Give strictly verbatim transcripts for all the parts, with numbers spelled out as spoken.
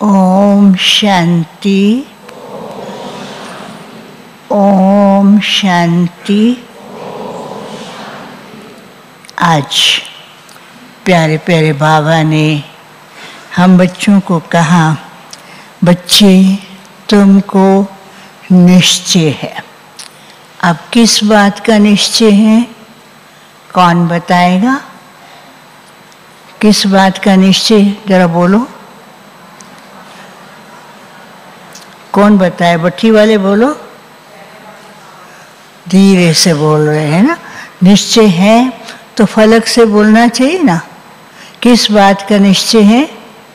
ओम शांति, ओम शांति। आज प्यारे प्यारे बाबा ने हम बच्चों को कहा, बच्चे तुमको निश्चय है। अब किस बात का निश्चय है, कौन बताएगा? किस बात का निश्चय, जरा बोलो, कौन बताए? बट्टी वाले बोलो, धीरे से बोल रहे हैं ना। निश्चय है तो फलक से बोलना चाहिए ना। किस बात का निश्चय है?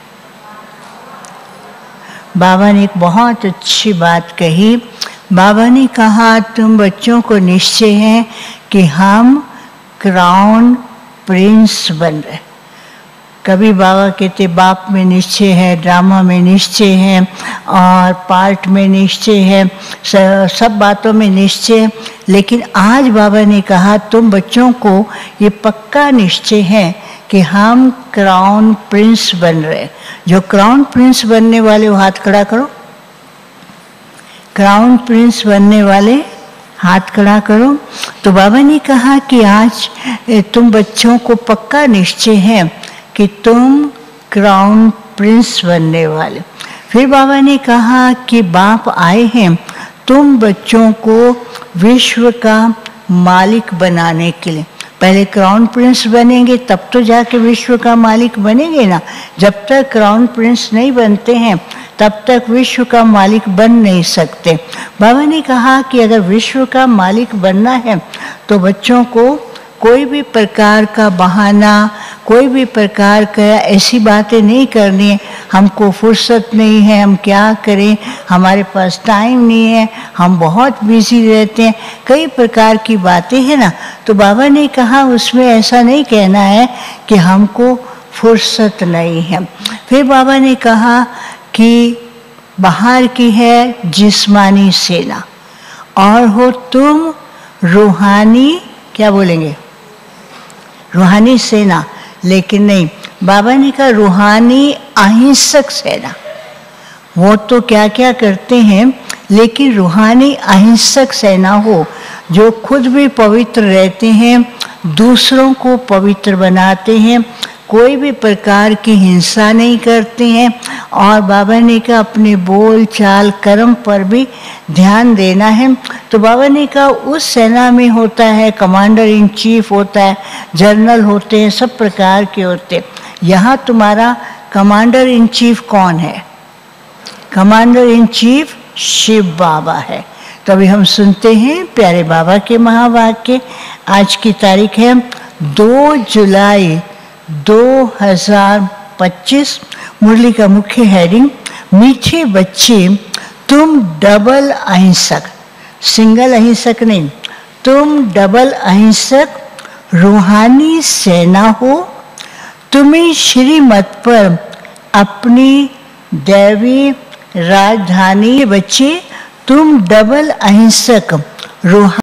बाबा ने एक बहुत अच्छी बात कही। बाबा ने कहा, तुम बच्चों को निश्चय है कि हम क्राउन प्रिंस बन रहे। कभी बाबा कहते बाप में निश्चय है, ड्रामा में निश्चय है, और पार्ट में निश्चय है, सब बातों में निश्चय है। लेकिन आज बाबा ने कहा, तुम बच्चों को ये पक्का निश्चय है कि हम क्राउन प्रिंस बन रहे। जो क्राउन प्रिंस बनने वाले वो हाथ खड़ा करो। क्राउन प्रिंस बनने वाले हाथ खड़ा करो। तो बाबा ने कहा कि आज तुम बच्चों को पक्का निश्चय है कि तुम क्राउन प्रिंस बनने वाले। फिर बाबा ने कहा कि बाप आए हैं तुम बच्चों को विश्व का मालिक बनाने के लिए। पहले क्राउन प्रिंस बनेंगे तब तो जाके विश्व का मालिक बनेंगे ना। जब तक क्राउन प्रिंस नहीं बनते हैं तब तक विश्व का मालिक बन नहीं सकते। बाबा ने कहा कि अगर विश्व का मालिक बनना है तो बच्चों को कोई भी प्रकार का बहाना, कोई भी प्रकार का ऐसी बातें नहीं करनी है, हमको फुर्सत नहीं है, हम क्या करें, हमारे पास टाइम नहीं है, हम बहुत बिजी रहते हैं, कई प्रकार की बातें हैं ना। तो बाबा ने कहा उसमें ऐसा नहीं कहना है कि हमको फुर्सत नहीं है। फिर बाबा ने कहा कि बाहर की है जिस्मानी सेना और हो तुम रूहानी, क्या बोलेंगे, रूहानी सेना। लेकिन नहीं, बाबा ने कहा रूहानी अहिंसक सेना। वो तो क्या क्या करते हैं, लेकिन रूहानी अहिंसक सेना हो जो खुद भी पवित्र रहते हैं, दूसरों को पवित्र बनाते हैं, कोई भी प्रकार की हिंसा नहीं करते हैं। और बाबा ने कहा अपने बोल चाल कर्म पर भी ध्यान देना है। तो बाबा ने कहा उस सेना में होता है कमांडर इन चीफ होता है, जनरल होते हैं, सब प्रकार के होते हैं। यहाँ तुम्हारा कमांडर इन चीफ कौन है? Commander in chief Shiv Baba है। तो अभी हम सुनते हैं प्यारे बाबा के महावाक्य। आज की तारीख है दो जुलाई दो हज़ार पच्चीस। मुरली का मुख्य हेडिंग, मीठे बच्चे तुम डबल अहिंसक, सिंगल अहिंसक नहीं, तुम डबल अहिंसक रूहानी सेना हो। तुम्हें श्रीमत पर अपनी दैवी राजधानी, बच्चे तुम डबल अहिंसक रूहानी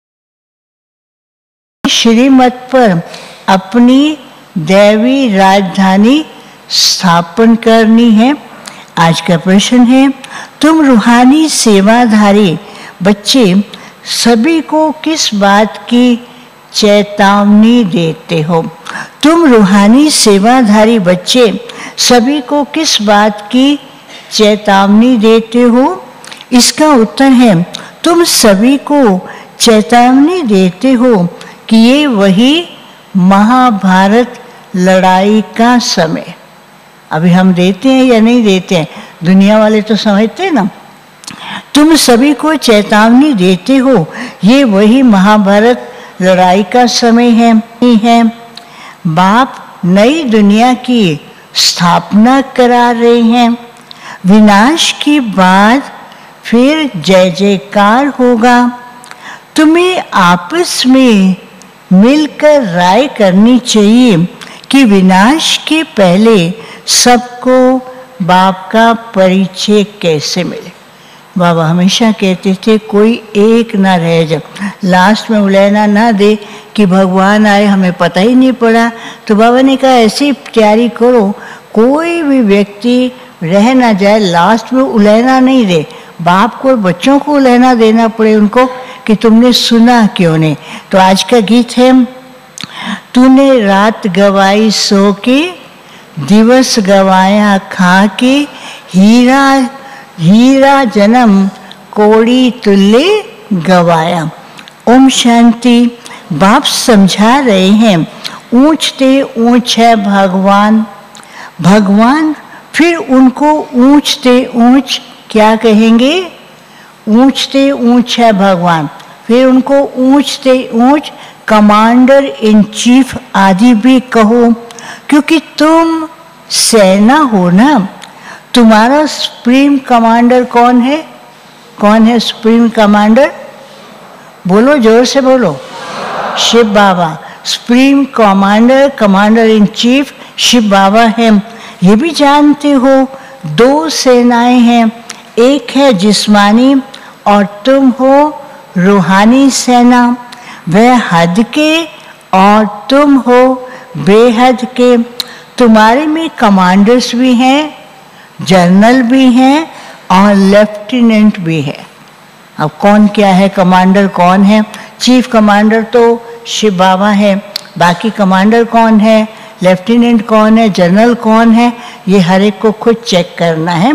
श्रीमत पर अपनी दैवी राजधानी स्थापन करनी है। आज का प्रश्न है, तुम रूहानी सेवाधारी बच्चे सभी को किस बात की चेतावनी देते हो? तुम रूहानी सेवाधारी बच्चे सभी को किस बात की चेतावनी देते हो? इसका उत्तर है, तुम सभी को चेतावनी देते हो कि ये वही महाभारत लड़ाई का समय। अभी हम देते हैं या नहीं देते हैं, दुनिया वाले तो समझते हैं ना। तुम सभी को चेतावनी देते हो ये वही महाभारत लड़ाई का समय है, है। बाप नई दुनिया की स्थापना करा रहे हैं। विनाश के बाद फिर जय जयकार होगा। तुम्हें आपस में मिलकर राय करनी चाहिए कि विनाश के पहले सबको बाप का परिचय कैसे मिले। बाबा हमेशा कहते थे कोई एक ना रह जाए, लास्ट में उलैना ना दे कि भगवान आए हमें पता ही नहीं पड़ा। तो बाबा ने कहा ऐसी तैयारी करो कोई भी व्यक्ति रह ना जाए, लास्ट में उलहना नहीं दे, बाप को और बच्चों को उलहना देना पड़े उनको कि तुमने सुना क्यों नहीं। तो आज का गीत है, तूने रात गवाई सो के, दिवस गवाया खा के, हीरा हीरा जन्म कोड़ी तुल्य गवाया। ओम शांति। बाप समझा रहे हैं, ऊंचते ऊंच है भगवान, भगवान फिर उनको ऊंचते ऊंच क्या कहेंगे, ऊंचते ऊंच है भगवान, फिर उनको ऊंचते ऊंच कमांडर इन चीफ आदि भी कहो, क्योंकि तुम सेना हो ना। तुम्हारा सुप्रीम कमांडर कौन है? कौन है सुप्रीम कमांडर? बोलो, जोर से बोलो। Shiv Baba supreme commander, commander in chief Shiv Baba हैं। ये भी जानते हो दो सेनाएं हैं, एक है जिस्मानी और तुम हो रूहानी सेना। वह हद के और तुम हो बेहद के। तुम्हारे में कमांडर्स भी हैं, जनरल भी हैं और लेफ्टिनेंट भी है। अब कौन क्या है कमांडर, कौन है? चीफ कमांडर तो शिव बाबा है, बाकी कमांडर कौन है, लेफ्टिनेंट कौन है, जनरल कौन है, ये हर एक को खुद चेक करना है।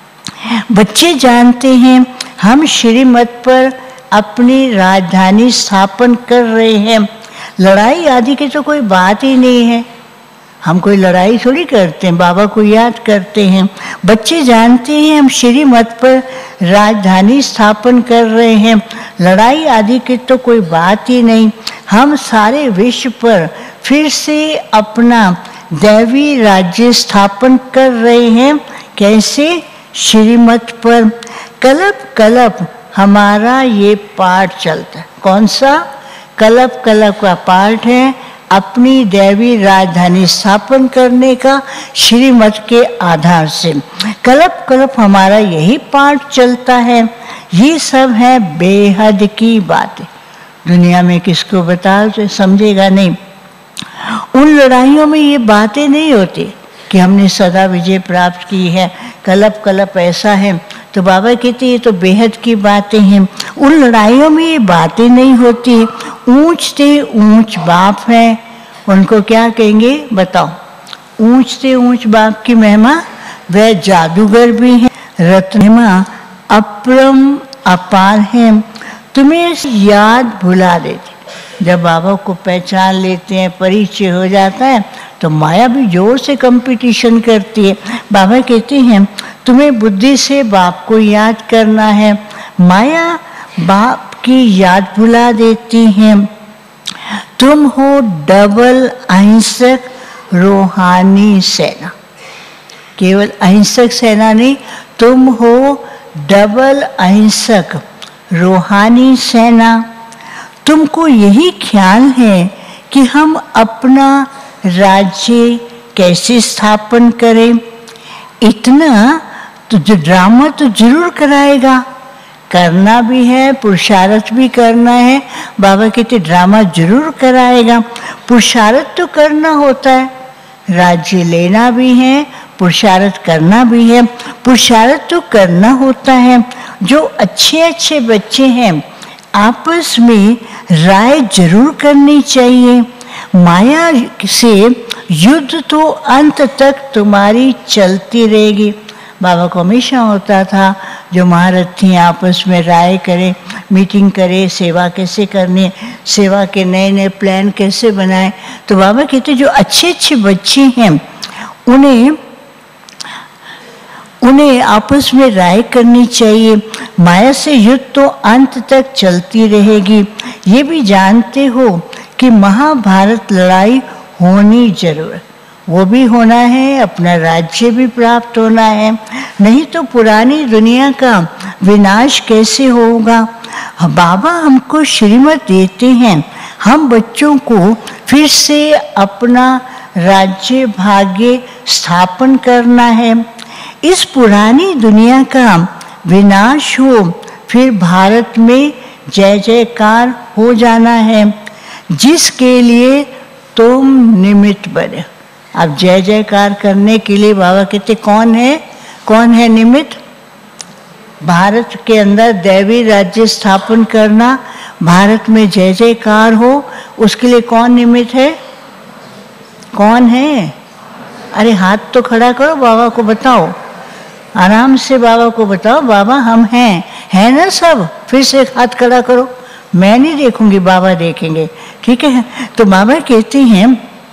बच्चे जानते हैं हम श्रीमत पर अपनी राजधानी स्थापन कर रहे हैं। लड़ाई आदि की तो कोई बात ही नहीं है, हम कोई लड़ाई थोड़ी करते हैं, बाबा को याद करते हैं। बच्चे जानते हैं हम श्रीमत पर राजधानी स्थापन कर रहे हैं, लड़ाई आदि की तो कोई बात ही नहीं। हम सारे विश्व पर फिर से अपना दैवी राज्य स्थापन कर रहे हैं। कैसे? श्रीमत पर। कल्प कल्प हमारा ये पाठ चलता है। कौन सा? कल्प कल्प का पाठ है अपनी दैवी राजधानी स्थापन करने का श्रीमत के आधार से। कल्प कल्प हमारा यही पाठ चलता है। ये सब है बेहद की बातें। दुनिया में किसको बताओ तो समझेगा नहीं। उन लड़ाइयों में ये बातें नहीं होती कि हमने सदा विजय प्राप्त की है, कल्प कल्प ऐसा है। तो बाबा कहते ये तो बेहद की बातें हैं। उन लड़ाइयों में ये बातें नहीं होती। ऊंचते ऊंच बाप है, उनको क्या कहेंगे बताओ? ऊंचते ऊंच बाप की महिमा। वह जादूगर भी है, रत्नमा अपरम अपार है। तुम्हें याद भुला देते। जब बाबा को पहचान लेते हैं, परिचय हो जाता है, तो माया भी जोर से कंपटीशन करती है। बाबा कहते हैं तुम्हें बुद्धि से बाप को याद करना है, माया बाप की याद भुला देती है। तुम हो डबल अहिंसक रूहानी सेना। केवल अहिंसक सेना नहीं, तुम हो डबल अहिंसक रूहानी सेना। तुमको यही ख्याल है कि हम अपना राज्य कैसे स्थापन करें। इतना तो जो ड्रामा तो जरूर कराएगा, करना भी है, पुरुषार्थ भी करना है। बाबा कहते ड्रामा जरूर कराएगा। पुरुषार्थ तो करना होता है, राज्य लेना भी है, पुरुषार्थ करना भी है। पुरुषार्थ तो करना होता है। जो अच्छे अच्छे बच्चे हैं आपस में राय जरूर करनी चाहिए। माया से युद्ध तो अंत तक तुम्हारी चलती रहेगी। बाबा को हमेशा होता था जो महारथी आपस में राय करें, मीटिंग करें, सेवा कैसे करनी है, सेवा के नए नए प्लान कैसे बनाए। तो बाबा कहते जो अच्छे अच्छे बच्चे हैं उन्हें उन्हें आपस में राय करनी चाहिए। माया से युद्ध तो अंत तक चलती रहेगी। ये भी जानते हो कि महाभारत लड़ाई होनी जरूर, वो भी होना है, अपना राज्य भी प्राप्त होना है, नहीं तो पुरानी दुनिया का विनाश कैसे होगा। बाबा हमको श्रीमत देते हैं, हम बच्चों को फिर से अपना राज्य भाग्य स्थापन करना है। इस पुरानी दुनिया का विनाश हो, फिर भारत में जय जयकार हो जाना है, जिसके लिए तुम निमित्त बने। अब जय जयकार करने के लिए बाबा कहते कौन है? कौन है निमित्त? भारत के अंदर दैवी राज्य स्थापन करना, भारत में जय जयकार हो, उसके लिए कौन निमित्त है? कौन है? अरे हाथ तो खड़ा करो, बाबा को बताओ, आराम से बाबा को बताओ, बाबा हम हैं, है ना सब? फिर से हाथ खड़ा करो, मैं नहीं देखूंगी, बाबा देखेंगे, ठीक है? तो बाबा कहते हैं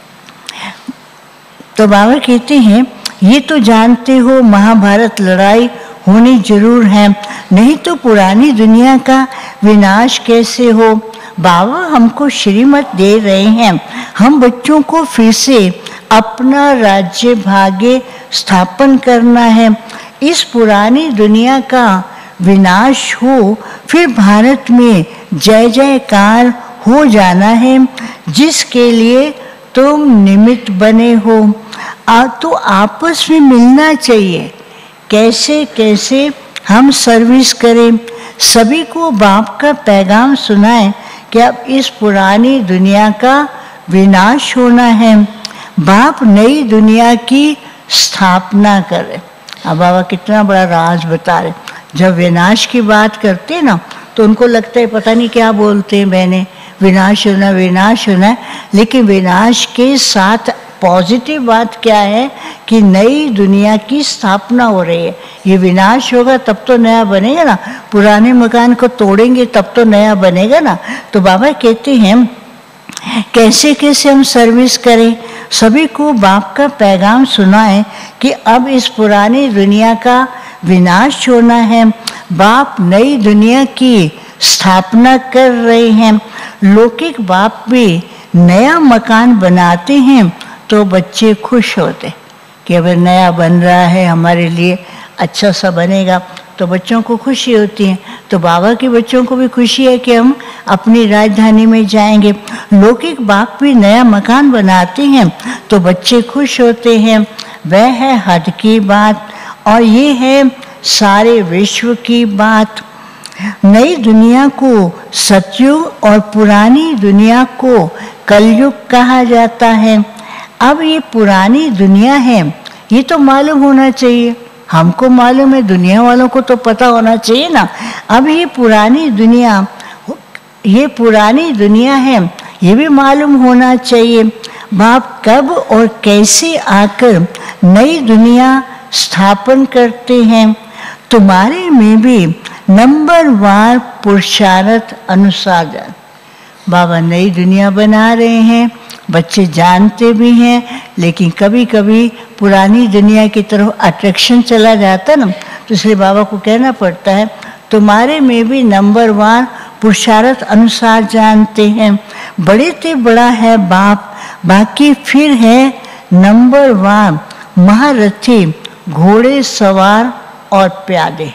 तो बाबा कहते हैं ये तो जानते हो महाभारत लड़ाई होनी जरूर है, नहीं तो पुरानी दुनिया का विनाश कैसे हो। बाबा हमको श्रीमत दे रहे हैं, हम बच्चों को फिर से अपना राज्य भाग्य स्थापन करना है। इस पुरानी दुनिया का विनाश हो, फिर भारत में जय जयकार हो जाना है, जिसके लिए तुम निमित्त बने हो। आ, तो आपस में मिलना चाहिए, कैसे कैसे हम सर्विस करें, सभी को बाप का पैगाम सुनाएं कि अब इस पुरानी दुनिया का विनाश होना है, बाप नई दुनिया की स्थापना करें। अब बाबा कितना बड़ा राज बता रहे। जब विनाश की बात करते ना तो उनको लगता है पता नहीं क्या बोलते हैं मैंने, विनाश होना विनाश होना, लेकिन विनाश के साथ पॉजिटिव बात क्या है कि नई दुनिया की स्थापना हो रही है। ये विनाश होगा तब तो नया बनेगा ना, पुराने मकान को तोड़ेंगे तब तो नया बनेगा ना। तो बाबा कहते हैं कैसे कैसे हम सर्विस करें, सभी को बाप का पैगाम सुनाएं कि अब इस पुरानी दुनिया का विनाश होना है, बाप नई दुनिया की स्थापना कर रहे हैं। लौकिक बाप भी नया मकान बनाते हैं तो बच्चे खुश होते कि अगर नया बन रहा है हमारे लिए अच्छा सा बनेगा, तो बच्चों को खुशी होती है। तो बाबा के बच्चों को भी खुशी है कि हम अपनी राजधानी में जाएंगे। लौकिक बाप भी नया मकान बनाते हैं तो बच्चे खुश होते हैं। वह है हद की बात और ये है सारे विश्व की बात। नई दुनिया को सतयुग और पुरानी दुनिया को कलयुग कहा जाता है। अब ये पुरानी दुनिया है, ये तो मालूम होना चाहिए, हमको मालूम है, दुनिया वालों को तो पता होना चाहिए ना। अब ये पुरानी दुनिया ये पुरानी दुनिया है, ये भी मालूम होना चाहिए। बाप कब और कैसे आकर नई दुनिया स्थापन करते हैं। तुम्हारे में भी नंबर वार पुरुषार्थ अनुसार बाबा नई दुनिया बना रहे हैं, बच्चे जानते भी हैं, लेकिन कभी कभी पुरानी दुनिया की तरफ अट्रैक्शन चला जाता ना, तो इसलिए बाबा को कहना पड़ता है तुम्हारे में भी नंबर वार पुरुषार्थ अनुसार जानते हैं। बड़े ते बड़ा है बाप, बाकी फिर है नंबर वार महारथी, घोड़े सवार और प्यादे।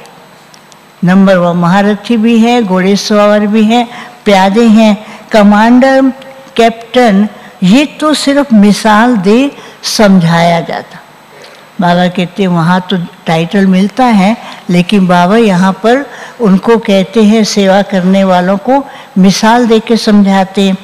नंबर वन महारथी भी है, घोड़े सवार भी है, प्यादे हैं, कमांडर, कैप्टन, ये तो सिर्फ मिसाल दे समझाया जाता। बाबा कहते हैं वहाँ तो टाइटल मिलता है, लेकिन बाबा यहाँ पर उनको कहते हैं सेवा करने वालों को मिसाल दे के समझाते हैं।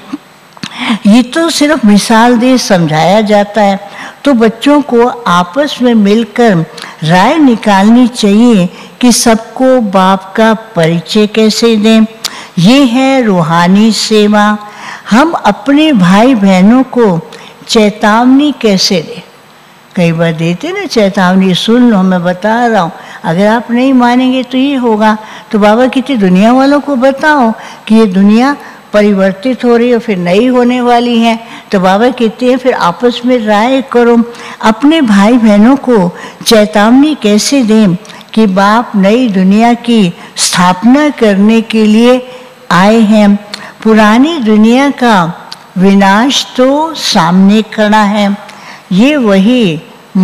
ये तो सिर्फ मिसाल दे समझाया जाता है। तो बच्चों को आपस में मिलकर राय निकालनी चाहिए कि सबको बाप का परिचय कैसे दें। ये है रूहानी सेवा। हम अपने भाई बहनों को चेतावनी कैसे दें। कई बार देते ना चेतावनी, सुन लो मैं बता रहा हूँ, अगर आप नहीं मानेंगे तो ये होगा। तो बाबा कहते दुनिया वालों को बताओ कि ये दुनिया परिवर्तित हो रही है, फिर नई होने वाली है। तो बाबा कहते हैं फिर आपस में राय करो। अपने भाई बहनों को चेतावनी कैसे दें कि बाप नई दुनिया की स्थापना करने के लिए आए हैं। पुरानी दुनिया का विनाश तो सामने खड़ा है, ये वही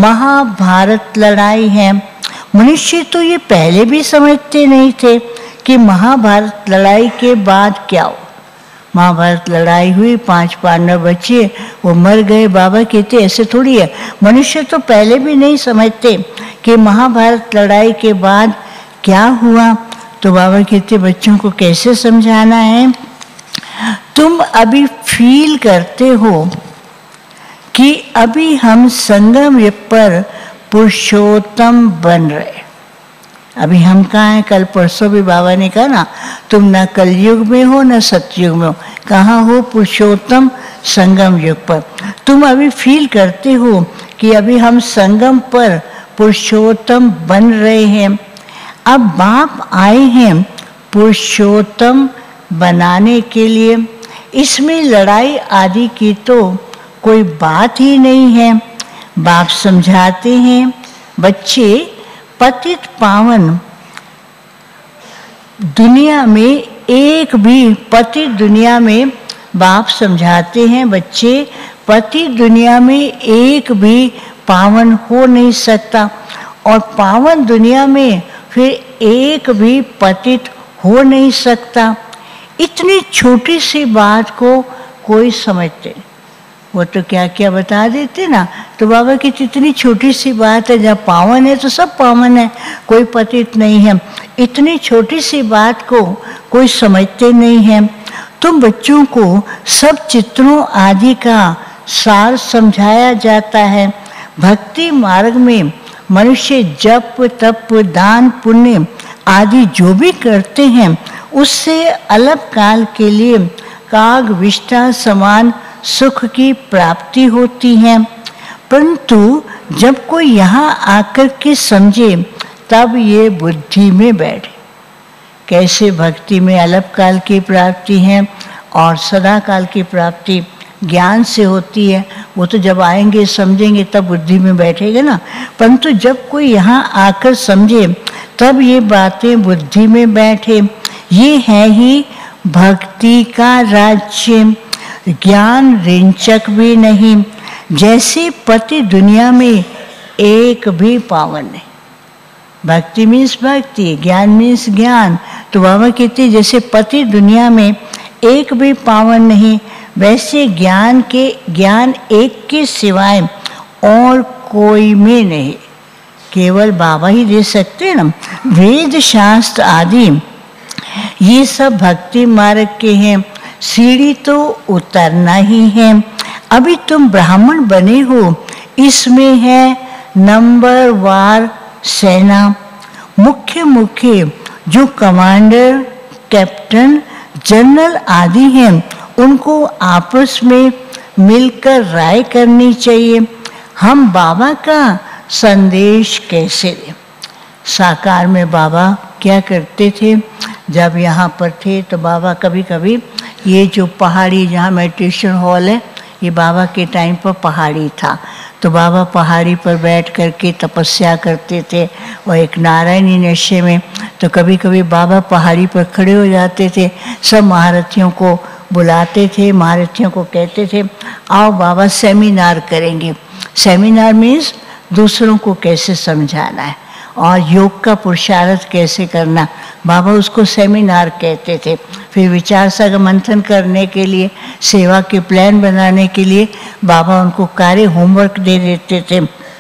महाभारत लड़ाई है। मनुष्य तो ये पहले भी समझते नहीं थे कि महाभारत लड़ाई के बाद क्या हो। महाभारत लड़ाई हुई, पांच पांडव बचे, वो मर गए। बाबा कहते ऐसे थोड़ी है, मनुष्य तो पहले भी नहीं समझते कि महाभारत लड़ाई के बाद क्या हुआ। तो बाबा कहते बच्चों को कैसे समझाना है। तुम अभी फील करते हो कि अभी हम संगम पर पुरुषोत्तम बन रहे। अभी हम कहाँ हैं? कल परसों भी बाबा ने कहा ना, तुम न कलयुग में हो न सतयुग में हो, कहाँ हो? पुरुषोत्तम संगम युग पर। तुम अभी फील करते हो कि अभी हम संगम पर पुरुषोत्तम बन रहे हैं। अब बाप आए हैं पुरुषोत्तम बनाने के लिए। इसमें लड़ाई आदि की तो कोई बात ही नहीं है। बाप समझाते हैं, बच्चे पतित पावन दुनिया में एक भी पतित दुनिया में बाप समझाते हैं, बच्चे पतित दुनिया में एक भी पावन हो नहीं सकता, और पावन दुनिया में फिर एक भी पतित हो नहीं सकता। इतनी छोटी सी बात को कोई समझते, वो तो क्या क्या बता देते ना। तो बाबा की इतनी छोटी सी बात है, जब पावन है तो सब पावन है, कोई पतित नहीं है। इतनी छोटी सी बात को कोई समझते नहीं है। तुम बच्चों को सब चित्रों आदि का सार समझाया जाता है। भक्ति मार्ग में मनुष्य जप तप दान पुण्य आदि जो भी करते हैं, उससे अलग काल के लिए काग विष्ठा समान सुख की प्राप्ति होती है। परंतु जब कोई यहाँ आकर के समझे, तब ये बुद्धि में बैठे कैसे भक्ति में अलग काल की प्राप्ति है और सदा काल की प्राप्ति ज्ञान से होती है। वो तो जब आएंगे समझेंगे तब बुद्धि में बैठेगा ना। परंतु जब कोई यहाँ आकर समझे, तब ये बातें बुद्धि में बैठे। ये है ही भक्ति का राज्य। ज्ञान रिंचक भी नहीं। जैसे पति दुनिया में एक भी पावन नहीं। भक्ति मीन्स भक्ति, ज्ञान मीन्स ज्ञान। तो बाबा कहते जैसे पति दुनिया में एक भी पावन नहीं, वैसे ज्ञान के ज्ञान एक के सिवाय और कोई में नहीं, केवल बाबा ही दे सकते हैं ना। वेद शास्त्र आदि ये सब भक्ति मार्ग के हैं। सीढ़ी तो उतरना ही है। अभी तुम ब्राह्मण बने हो, इसमें है नंबर वार सेना। मुख्य मुख्य जो कमांडर कैप्टन जनरल आदि हैं, उनको आपस में मिलकर राय करनी चाहिए। हम बाबा का संदेश कैसे दें? साकार में बाबा क्या करते थे? जब यहाँ पर थे तो बाबा कभी कभी ये जो पहाड़ी जहाँ मेडिटेशन हॉल है, ये बाबा के टाइम पर पहाड़ी था। तो बाबा पहाड़ी पर बैठ कर के तपस्या करते थे और एक नारायणी नशे में। तो कभी कभी बाबा पहाड़ी पर खड़े हो जाते थे, सब महारथियों को बुलाते थे, महारथियों को कहते थे आओ बाबा सेमिनार करेंगे। सेमिनार मीन्स दूसरों को कैसे समझाना है और योग का पुरुषार्थ कैसे करना, बाबा उसको सेमिनार कहते थे। फिर विचार सागर मंथन करने के लिए, सेवा के प्लान बनाने के लिए बाबा उनको कार्य होमवर्क दे देते थे।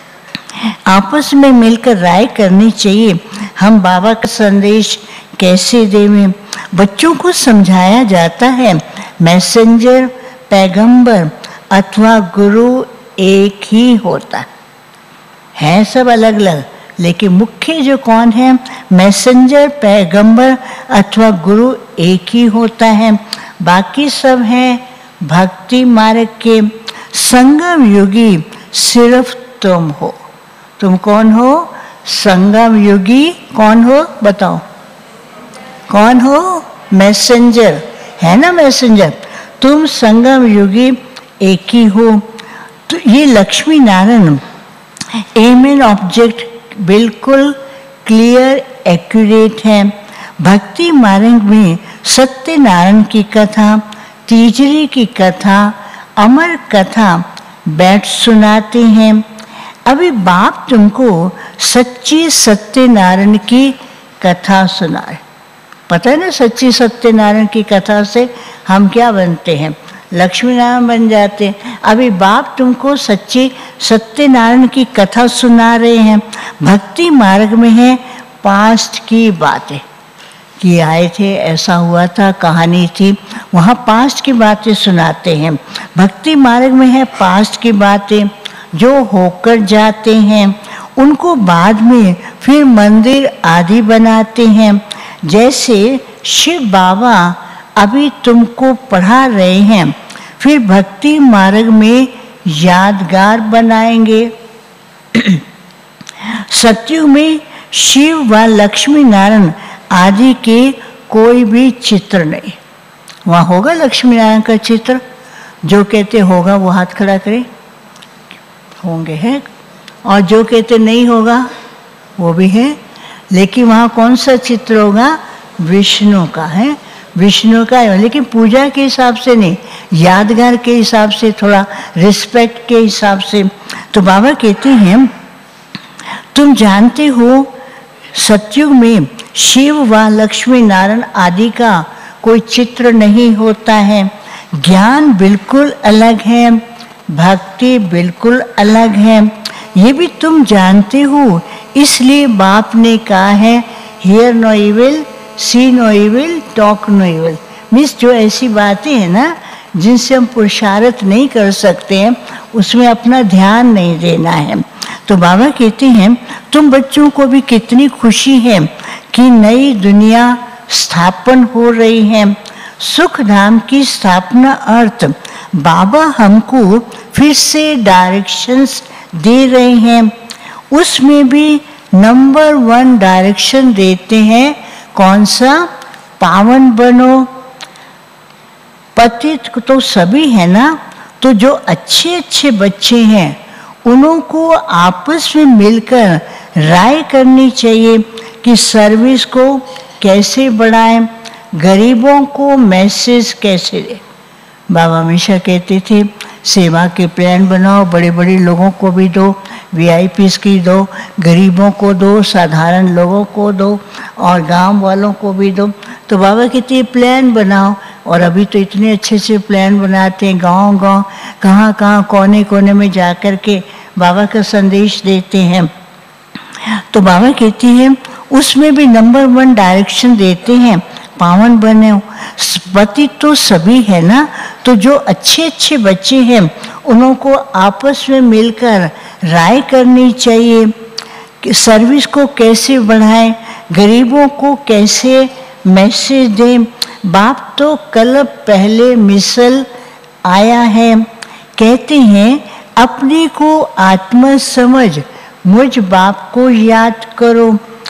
आपस में मिलकर राय करनी चाहिए, हम बाबा का संदेश कैसे देवें। बच्चों को समझाया जाता है मैसेंजर पैगंबर अथवा गुरु एक ही होता है, है सब अलग अलग, लेकिन मुख्य जो कौन है, मैसेंजर पैगंबर अथवा गुरु एक ही होता है। बाकी सब हैं भक्ति मार्ग के संगम योगी, सिर्फ तुम हो। तुम कौन हो? संगम योगी कौन हो? बताओ कौन हो? मैसेंजर है ना, मैसेंजर। तुम संगम योगी एक ही हो। तो ये Lakshmi Narayan aim and object बिल्कुल क्लियर एक्यूरेट है। भक्ति मार्ग में सत्यनारायण की कथा, तीजरी की कथा, अमर कथा बैठ सुनाते हैं। अभी बाप तुमको सच्ची सत्यनारायण की कथा सुनाए। पता है ना, सच्ची सत्यनारायण की कथा से हम क्या बनते हैं? लक्ष्मी नारायण बन जाते हैं। अभी बाप तुमको सच्ची सत्यनारायण की कथा सुना रहे हैं। भक्ति मार्ग में है पास्ट की बातें कि आए थे, ऐसा हुआ था, कहानी थी, वहाँ पास्ट की बातें सुनाते हैं। भक्ति मार्ग में है पास्ट की बातें जो होकर जाते हैं, उनको बाद में फिर मंदिर आदि बनाते हैं। जैसे शिव बाबा अभी तुमको पढ़ा रहे हैं, फिर भक्ति मार्ग में यादगार बनाएंगे। सतयुग में शिव व लक्ष्मी नारायण आदि के कोई भी चित्र नहीं। वहाँ होगा लक्ष्मी नारायण का चित्र? जो कहते होगा वो हाथ खड़ा करे। होंगे हैं। और जो कहते नहीं होगा वो भी है। लेकिन वहाँ कौन सा चित्र होगा? विष्णु का है, विष्णु का है, लेकिन पूजा के हिसाब से नहीं, यादगार के हिसाब से, थोड़ा रिस्पेक्ट के हिसाब से। तो बाबा कहते हैं तुम जानते हो सतयुग में शिव व लक्ष्मी नारायण आदि का कोई चित्र नहीं होता है। ज्ञान बिल्कुल अलग है, भक्ति बिल्कुल अलग है, ये भी तुम जानते हो। इसलिए बाप ने कहा है hear no evil, see no evil, talk no evil. Means जो ऐसी बातें हैं ना जिनसे हम पुरुषार्थ नहीं कर सकते हैं, उसमें अपना ध्यान नहीं देना है। तो बाबा कहते हैं तुम बच्चों को भी कितनी खुशी है कि नई दुनिया स्थापन हो रही है। सुख धाम की स्थापना अर्थ बाबा हमको फिर से डायरेक्शंस दे रहे हैं। उसमें भी नंबर वन डायरेक्शन देते हैं, कौन सा? पावन बनो। पतित तो सभी है ना, तो जो अच्छे अच्छे बच्चे हैं उन्हों को आपस में मिलकर राय करनी चाहिए कि सर्विस को कैसे बढ़ाएं, गरीबों को मैसेज कैसे दें। बाबा हमेशा कहते थे सेवा के प्लान बनाओ, बड़े बड़े लोगों को भी दो, वीआईपीस की दो, गरीबों को दो, साधारण लोगों को दो और गांव वालों को भी दो। तो बाबा कहते हैं प्लान बनाओ। और अभी तो इतने अच्छे से प्लान बनाते हैं, गांव गांव कहाँ कहाँ कोने कोने में जा कर के बाबा का संदेश देते हैं। तो बाबा कहती हैं उसमें भी नंबर वन डायरेक्शन देते हैं, पावन बने। पति तो सभी है ना, तो जो अच्छे अच्छे बच्चे हैं उन्हों को आपस में मिलकर राय करनी चाहिए कि सर्विस को कैसे बढ़ाएं, गरीबों को कैसे मैसेज दें। बाप तो कल पहले मिसल आया है, कहते हैं अपने को आत्मा समझ मुझ बाप को याद करो।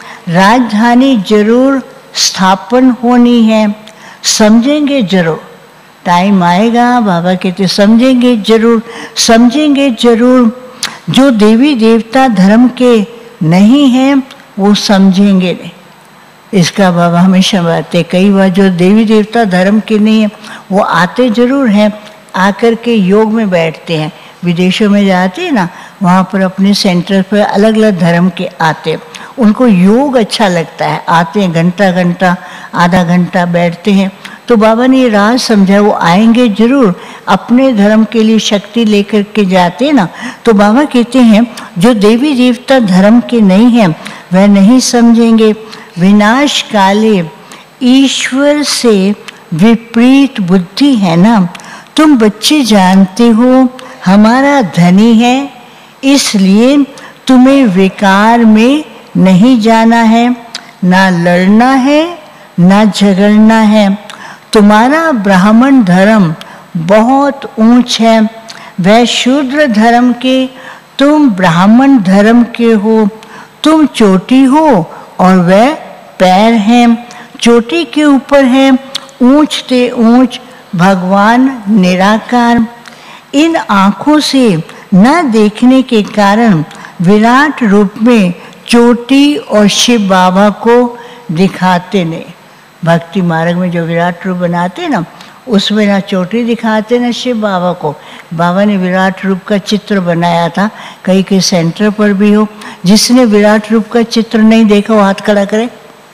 राजधानी जरूर स्थापन होनी है, समझेंगे जरूर, टाइम आएगा। बाबा कहते समझेंगे जरूर, समझेंगे जरूर। जो देवी देवता धर्म के नहीं हैं वो समझेंगे नहीं। इसका बाबा हमेशा बताते, कई बार जो देवी देवता धर्म के नहीं है वो आते जरूर हैं, आकर के योग में बैठते हैं। विदेशों में जाते हैं ना, वहाँ पर अपने सेंटर पर अलग अलग धर्म के आते, उनको योग अच्छा लगता है, आते हैं घंटा घंटा आधा घंटा बैठते हैं। तो बाबा ने ये राज समझा, वो आएंगे जरूर, अपने धर्म के लिए शक्ति लेकर के जाते हैं ना। तो बाबा कहते हैं जो देवी देवता धर्म के नहीं हैं वह नहीं समझेंगे। विनाश काले ईश्वर से विपरीत बुद्धि है ना। तुम बच्चे जानते हो हमारा धनी है, इसलिए तुम्हें विकार में नहीं जाना है, ना लड़ना है ना झगड़ना है। तुम्हारा ब्राह्मण धर्म बहुत ऊंच है, वह शूद्र धर्म के, तुम ब्राह्मण धर्म के हो। तुम चोटी हो और वह पैर हैं, चोटी के ऊपर है ऊंच ते ऊंच भगवान निराकार। इन आँखों से न देखने के कारण विराट रूप में चोटी और शिव बाबा को दिखाते नहीं। भक्ति मार्ग में जो विराट रूप बनाते ना, उसमें ना चोटी दिखाते ना शिव बाबा को। बाबा ने विराट रूप का चित्र बनाया था, कहीं कहीं सेंटर पर भी हो। जिसने विराट रूप का चित्र नहीं देखा वो हाथ खड़ा करे।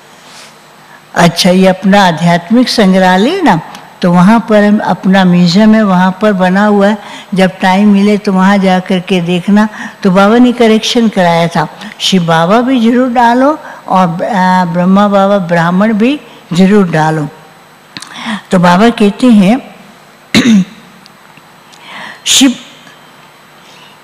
अच्छा, ये अपना आध्यात्मिक संग्रहालय ना, तो वहाँ पर अपना म्यूजियम है, वहाँ पर बना हुआ है। जब टाइम मिले तो वहाँ जा कर के देखना। तो बाबा ने करेक्शन कराया था, शिव बाबा भी जरूर डालो और ब्रह्मा बाबा ब्राह्मण भी जरूर डालो। तो बाबा कहते हैं शिव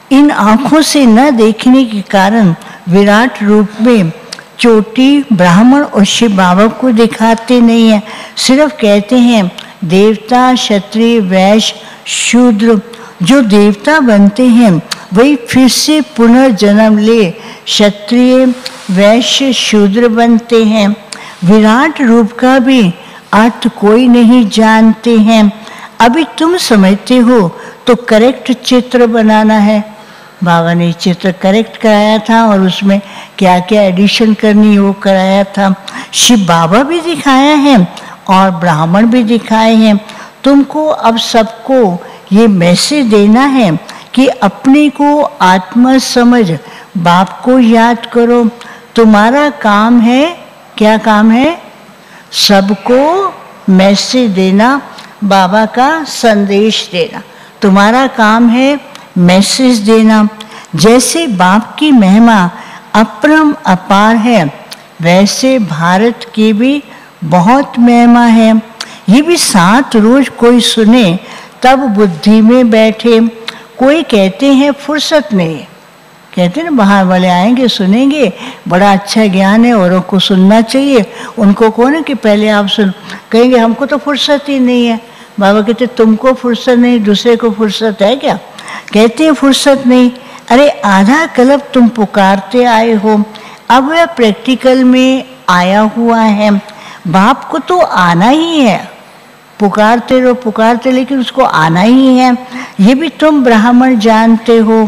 इन आँखों से न देखने के कारण विराट रूप में चोटी ब्राह्मण और शिव बाबा को दिखाते नहीं हैं, सिर्फ कहते हैं देवता, क्षत्रिय, वैश्य, शूद्र। जो देवता बनते हैं वही फिर से पुनर्जन्म ले क्षत्रिय, वैश्य, शूद्र बनते हैं। विराट रूप का भी अर्थ कोई नहीं जानते हैं। अभी तुम समझते हो तो करेक्ट चित्र बनाना है। बाबा ने चित्र करेक्ट कराया था और उसमें क्या क्या एडिशन करनी है वो कराया था। शिव बाबा भी दिखाया है और ब्राह्मण भी दिखाए हैं। तुमको अब सबको ये मैसेज देना है कि अपने को आत्मा समझ, बाप को याद करो। तुम्हारा काम है, क्या काम है? सबको मैसेज देना, बाबा का संदेश देना। तुम्हारा काम है मैसेज देना। जैसे बाप की महिमा अपरम अपार है, वैसे भारत की भी बहुत महिमा है। ये भी सात रोज कोई सुने तब बुद्धि में बैठे। कोई कहते हैं फुर्सत नहीं, कहते हैं ना बाहर वाले आएंगे सुनेंगे, बड़ा अच्छा ज्ञान है, औरों को सुनना चाहिए। उनको कौन है कि पहले आप सुन, कहेंगे हमको तो फुर्सत ही नहीं है। बाबा कहते तुमको फुर्सत नहीं, दूसरे को फुर्सत है क्या? कहते हैं फुर्सत नहीं। अरे आधा कल्प तुम पुकारते आए हो, अब वह प्रैक्टिकल में आया हुआ है। बाप को तो आना ही है, पुकारते रहो पुकारते, लेकिन उसको आना ही है। ये भी तुम ब्राह्मण जानते हो।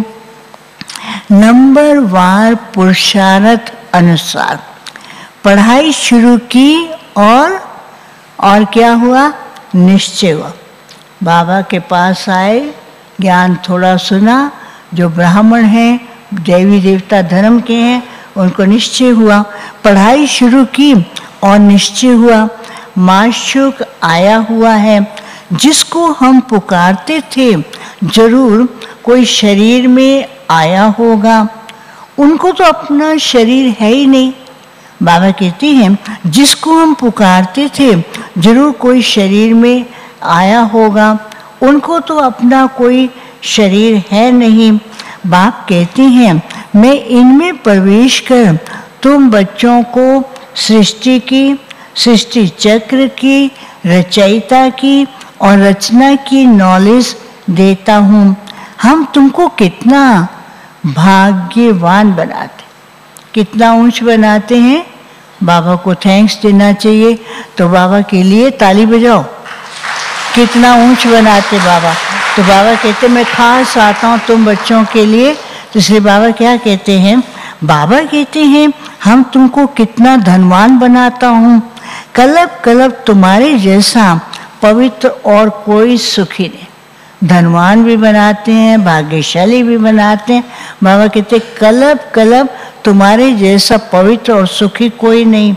नंबर वार पुरुषार्थ अनुसार पढ़ाई शुरू की और और क्या हुआ? निश्चय हुआ। बाबा के पास आए, ज्ञान थोड़ा सुना। जो ब्राह्मण हैं, देवी देवता धर्म के हैं, उनको निश्चय हुआ। पढ़ाई शुरू की और निश्चय हुआ। माशुक आया हुआ है, जिसको हम पुकारते थे जरूर कोई शरीर में आया होगा। उनको तो अपना शरीर है ही नहीं। बाबा कहते हैं जिसको हम पुकारते थे जरूर कोई शरीर में आया होगा, उनको तो अपना कोई शरीर है नहीं। बाप कहते हैं मैं इनमें प्रवेश कर तुम बच्चों को सृष्टि की, सृष्टि चक्र की, रचयिता की और रचना की नॉलेज देता हूँ। हम तुमको कितना भाग्यवान बनाते, कितना ऊंच बनाते हैं। बाबा को थैंक्स देना चाहिए, तो बाबा के लिए ताली बजाओ। कितना ऊंच बनाते बाबा। तो बाबा कहते मैं खास आता हूँ तुम बच्चों के लिए। तो इसलिए बाबा क्या कहते हैं? बाबा कहते हैं हम तुमको कितना धनवान बनाता हूँ। कल्प कल्प तुम्हारे जैसा पवित्र और कोई सुखी नहीं। धनवान भी बनाते हैं, भाग्यशाली भी बनाते हैं। बाबा कहते कल्प कल्प तुम्हारे जैसा पवित्र और सुखी कोई नहीं।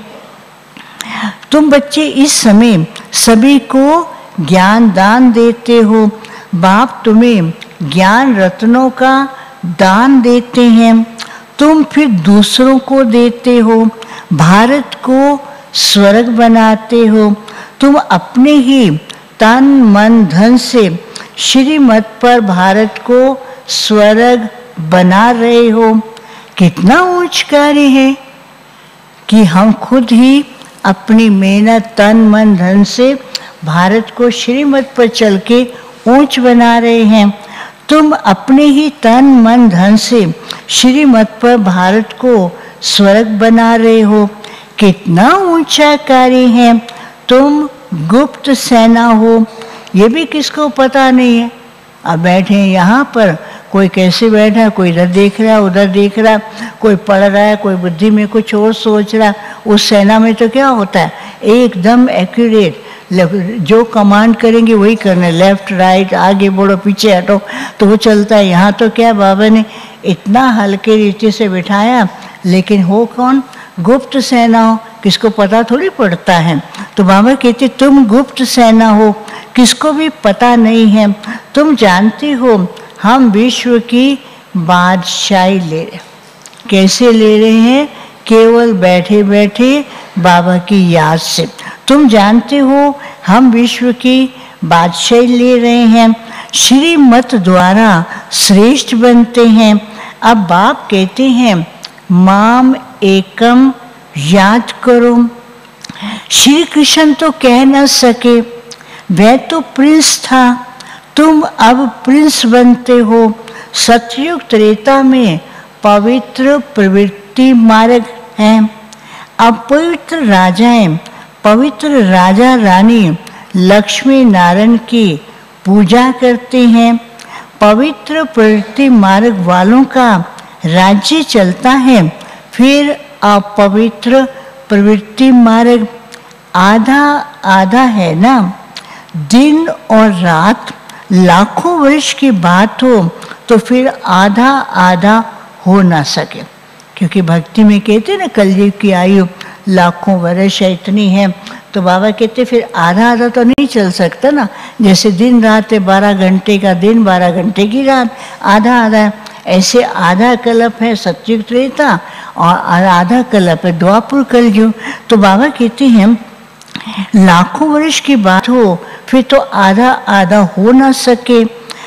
तुम बच्चे इस समय सभी को ज्ञान दान देते हो। बाप तुम्हें ज्ञान रत्नों का दान देते हैं, तुम फिर दूसरों को देते हो। भारत को स्वर्ग बनाते हो। तुम अपने ही तन मन धन से श्रीमत पर भारत को स्वर्ग बना रहे हो। कितना ऊंच कार्य है कि हम खुद ही अपनी मेहनत तन मन धन से भारत को श्रीमत पर चल के ऊंच बना रहे हैं। तुम अपने ही तन मन धन से श्रीमत पर भारत को स्वर्ग बना रहे हो। कितना ऊंचा कार्य है। तुम गुप्त सेना हो, ये भी किसको पता नहीं है। अब बैठे हैं यहाँ पर, कोई कैसे बैठा है, कोई इधर देख रहा है उधर देख रहा है, कोई पढ़ रहा है, कोई बुद्धि में कुछ और सोच रहा है। उस सेना में तो क्या होता है, एकदम एक्यूरेट, जो कमांड करेंगे वही करना है, लेफ्ट राइट आगे बढ़ो पीछे हटो, तो वो चलता है। यहाँ तो क्या बाबा ने इतना हल्के रीति से बिठाया, लेकिन हो कौन? गुप्त सेना हो, किसको पता थोड़ी पड़ता है। तो बाबा कहते तुम गुप्त सेना हो, किसको भी पता नहीं है। तुम जानते हो हम विश्व की बादशाही ले रहे। कैसे ले रहे हैं? केवल बैठे बैठे बाबा की याद से। तुम जानते हो हम विश्व की बादशाही ले रहे हैं। श्रीमत द्वारा श्रेष्ठ बनते हैं। अब बाप कहते हैं माम एकम याद करो। श्री कृष्ण तो कह न सके, वह तो प्रिंस था, तुम अब प्रिंस बनते हो। सतयुग त्रेता में पवित्र प्रवृत्ति मार्ग है। अब पवित्र राजाएं, पवित्र राजा रानी लक्ष्मी नारायण की पूजा करते हैं। पवित्र प्रवृत्ति मार्ग वालों का राज्य चलता है। फिर अपवित्र प्रवृत्ति मार्ग आधा आधा है ना। दिन और रात लाखों वर्ष की बात हो तो फिर आधा आधा हो ना सके, क्योंकि भक्ति में कहते ना कलयुग की आयु लाखों वर्ष है, इतनी है। तो बाबा कहते फिर आधा आधा तो नहीं चल सकता ना। जैसे दिन रात है, बारह घंटे का दिन, बारह घंटे की रात, आधा आधा है। ऐसे आधा कल्प है सतयुग त्रेता और आधा कल्प है द्वापर कलयुग। तो बाबा कहते हैं लाखों वर्ष की बात हो फिर तो आधा आधा हो ना सके।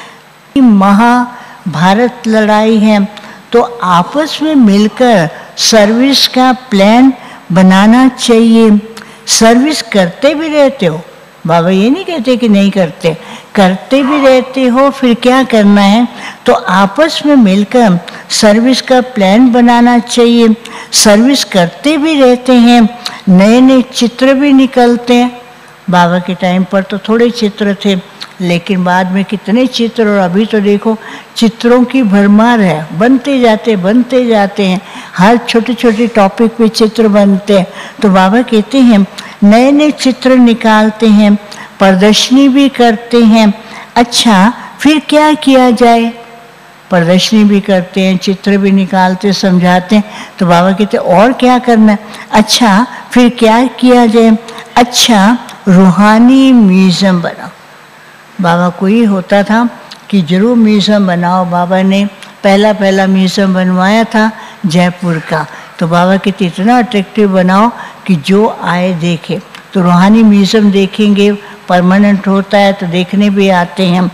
महाभारत लड़ाई है तो आपस में मिलकर सर्विस का प्लान बनाना चाहिए। सर्विस करते भी रहते हो, बाबा ये नहीं कहते कि नहीं करते, करते भी रहते हो। फिर क्या करना है तो आपस में मिलकर सर्विस का प्लान बनाना चाहिए। सर्विस करते भी रहते हैं, नए नए चित्र भी निकलते हैं। बाबा के टाइम पर तो थोड़े चित्र थे, लेकिन बाद में कितने चित्र, और अभी तो देखो चित्रों की भरमार है, बनते जाते बनते जाते हैं। हर छोटे छोटे टॉपिक पे चित्र बनते हैं। तो बाबा कहते हैं नए नए चित्र निकालते हैं, प्रदर्शनी भी करते हैं। अच्छा फिर क्या किया जाए, प्रदर्शनी भी करते हैं, चित्र भी निकालते, समझाते हैं। तो बाबा कहते और क्या करना है, अच्छा फिर क्या किया जाए, अच्छा रूहानी म्यूजियम बनाओ। बाबा को ये होता था कि जरूर म्यूजियम बनाओ। बाबा ने पहला पहला म्यूजियम बनवाया था जयपुर का। तो बाबा कहते इतना अट्रैक्टिव बनाओ कि जो आए देखे। तो रूहानी म्यूजियम देखेंगे, परमानेंट होता है तो देखने भी आते हैं।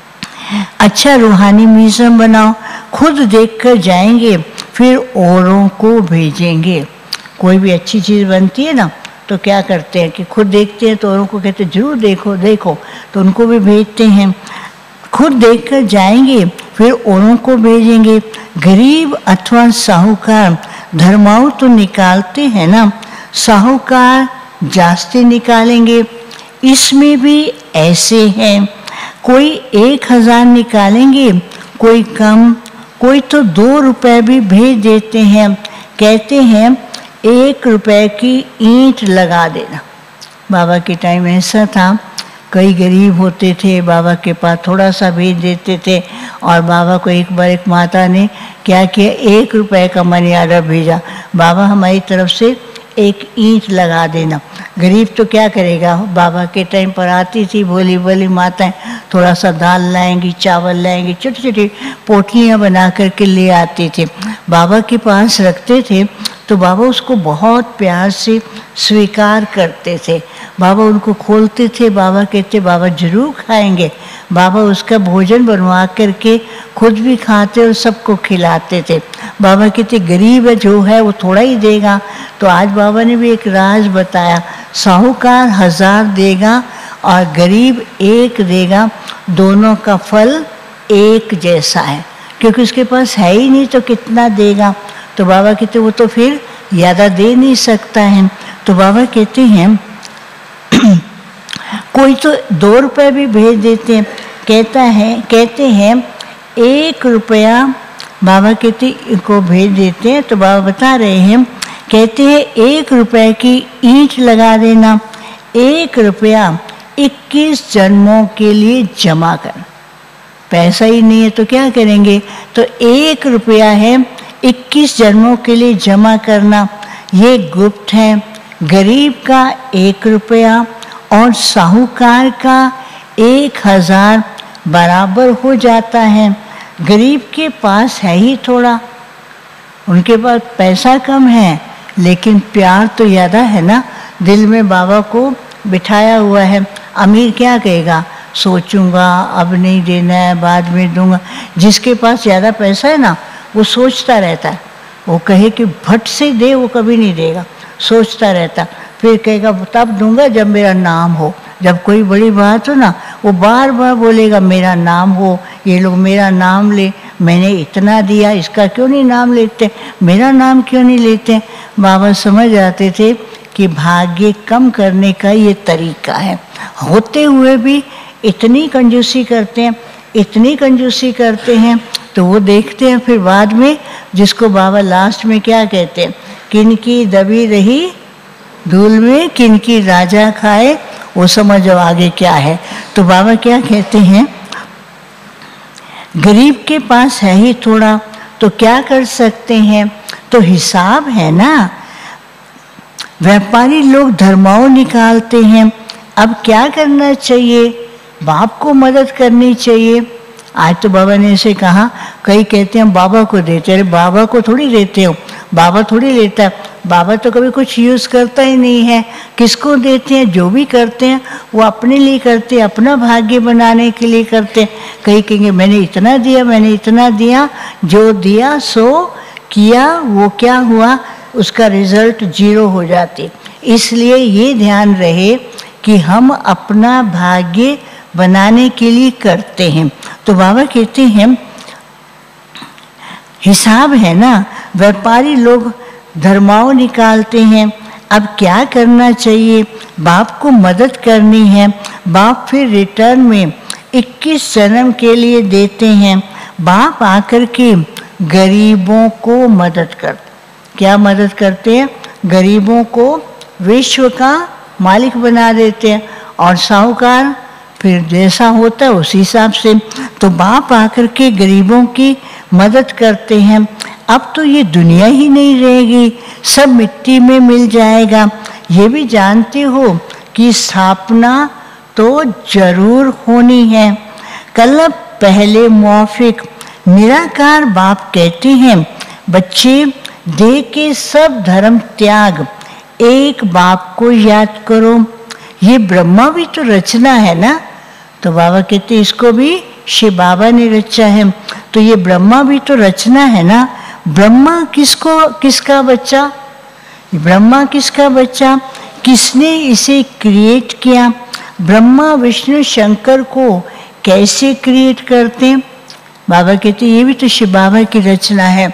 अच्छा रूहानी म्यूजियम बनाओ, खुद देखकर जाएंगे फिर औरों को भेजेंगे। कोई भी अच्छी चीज़ बनती है ना तो क्या करते हैं कि खुद देखते हैं तो औरों को कहते हैं जरूर देखो देखो, तो उनको भी भेजते हैं। खुद देखकर जाएंगे फिर औरों को भेजेंगे। गरीब अथवा साहूकार धर्माऊ तो निकालते हैं ना, साहूकार जास्ती निकालेंगे। इसमें भी ऐसे हैं, कोई एक हजार निकालेंगे, कोई कम, कोई तो दो रुपए भी भेज देते हैं। कहते हैं एक रुपए की ईंट लगा देना। बाबा के टाइम ऐसा था, कई गरीब होते थे, बाबा के पास थोड़ा सा भेज देते थे। और बाबा को एक बार एक माता ने क्या किया, एक रुपए का मनी ऑर्डर भेजा, बाबा हमारी तरफ से एक ईंट लगा देना। गरीब तो क्या करेगा, बाबा के टाइम पर आती थी भोली भोली माताएं, थोड़ा सा दाल लाएंगी, चावल लाएंगी, छोटी छोटी पोटलियाँ बना करके ले आते थे, बाबा के पास रखते थे। तो बाबा उसको बहुत प्यार से स्वीकार करते थे। बाबा उनको खोलते थे, बाबा कहते बाबा जरूर खाएंगे। बाबा उसका भोजन बनवा करके खुद भी खाते और सबको खिलाते थे। बाबा कहते गरीब है जो है वो थोड़ा ही देगा। तो आज बाबा ने भी एक राज बताया, साहूकार हजार देगा और गरीब एक देगा, दोनों का फल एक जैसा है, क्योंकि उसके पास है ही नहीं तो कितना देगा। तो बाबा कहते वो तो फिर ज़्यादा दे नहीं सकता है। तो बाबा कहते हैं कोई तो दो रुपए भी भेज देते हैं। कहता है कहते हैं एक रुपया बाबा कहते को भेज देते हैं। तो बाबा बता रहे हैं, कहते हैं एक रुपए की ईंट लगा देना, एक रुपया इक्कीस जन्मों के लिए जमा कर। पैसा ही नहीं है तो क्या करेंगे, तो एक रुपया है इक्कीस जन्मों के लिए जमा करना, ये गुप्त है। गरीब का एक रुपया और साहूकार का एक हजार बराबर हो जाता है। गरीब के पास है ही थोड़ा, उनके पास पैसा कम है लेकिन प्यार तो ज़्यादा है ना, दिल में बाबा को बिठाया हुआ है। अमीर क्या कहेगा, सोचूंगा, अब नहीं देना है, बाद में दूंगा। जिसके पास ज़्यादा पैसा है ना, वो सोचता रहता है, वो कहे कि भट से दे, वो कभी नहीं देगा, सोचता रहता, फिर कहेगा तब दूंगा जब मेरा नाम हो। जब कोई बड़ी बात हो ना, वो बार बार बोलेगा मेरा नाम हो, ये लोग मेरा नाम ले, मैंने इतना दिया, इसका क्यों नहीं नाम लेते, मेरा नाम क्यों नहीं लेते। बाबा समझ आते थे कि भाग्य कम करने का ये तरीका है। होते हुए भी इतनी कंजूसी करते हैं, इतनी कंजूसी करते हैं, तो वो देखते हैं फिर बाद में, जिसको बाबा लास्ट में क्या कहते हैं, किनकी दबी रही धूल में किनकी राजा खाए, वो समझो आगे क्या है। तो बाबा क्या कहते हैं, गरीब के पास है ही थोड़ा, तो क्या कर सकते हैं, तो हिसाब है ना। व्यापारी लोग धर्माओं निकालते हैं, अब क्या करना चाहिए, बाप को मदद करनी चाहिए। आज तो बाबा ने ऐसे कहा, कई कहते हैं हम बाबा को देते, अरे बाबा को थोड़ी देते हो, बाबा थोड़ी लेता है, बाबा तो कभी कुछ यूज़ करता ही नहीं है। किसको देते हैं, जो भी करते हैं वो अपने लिए करते हैं, अपना भाग्य बनाने के लिए करते हैं। कई कहेंगे मैंने इतना दिया, मैंने इतना दिया, जो दिया सो किया, वो क्या हुआ, उसका रिजल्ट जीरो हो जाती। इसलिए ये ध्यान रहे कि हम अपना भाग्य बनाने के लिए करते हैं। तो बाबा कहते हैं हिसाब है ना, व्यापारी लोग धर्माओं निकालते हैं, अब क्या करना चाहिए, बाप को मदद करनी है। बाप फिर रिटर्न में इक्कीस जन्म के लिए देते हैं। बाप आकर के गरीबों को मदद कर, क्या मदद करते हैं, गरीबों को विश्व का मालिक बना देते हैं, और साहूकार फिर जैसा होता है उसी हिसाब से। तो बाप आकर के गरीबों की मदद करते हैं। अब तो ये दुनिया ही नहीं रहेगी, सब मिट्टी में मिल जाएगा। ये भी जानते हो कि स्थापना तो जरूर होनी है। कल पहले मौफिक निराकार बाप कहते हैं, बच्चे दे के सब धर्म त्याग, एक बाप को याद करो। ये ब्रह्मा भी तो रचना है ना, तो बाबा कहते इसको भी शिव बाबा ने रचा है, तो ये ब्रह्मा भी तो रचना है ना। ब्रह्मा किसको, किसका बच्चा, ब्रह्मा किसका बच्चा, किसने इसे क्रिएट किया। ब्रह्मा विष्णु शंकर को कैसे क्रिएट करते हैं, बाबा कहते ये भी तो शिव बाबा की रचना है।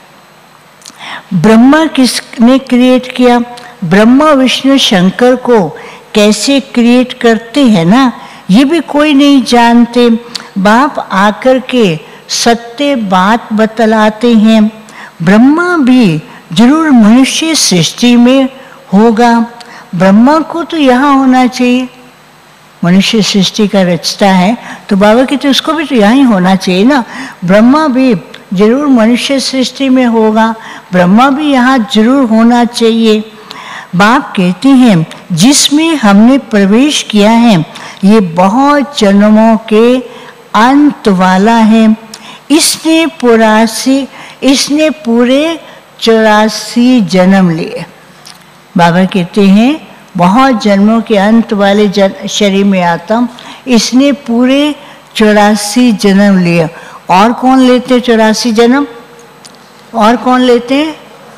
ब्रह्मा किसने क्रिएट किया, ब्रह्मा विष्णु शंकर को कैसे क्रिएट करते हैं ना, ये भी कोई नहीं जानते। बाप आकर के सत्य बात बतलाते हैं। ब्रह्मा भी जरूर मनुष्य सृष्टि में होगा, ब्रह्मा को तो यहाँ होना चाहिए, मनुष्य सृष्टि का रचता है, तो बाबा कहते उसको भी तो यहाँ ही होना चाहिए ना। ब्रह्मा भी जरूर मनुष्य सृष्टि में होगा, ब्रह्मा भी यहाँ जरूर होना चाहिए। बाप कहते हैं जिसमें हमने प्रवेश किया है ये बहुत जन्मों के अंत वाला है। इसने पुरासी इसने पूरे चौरासी जन्म लिए। बाबा कहते हैं बहुत जन्मों के अंत वाले जन, शरीर में आता हूँ, इसने पूरे चौरासी जन्म लिए। और कौन लेते चौरासी जन्म, और कौन लेते हैं,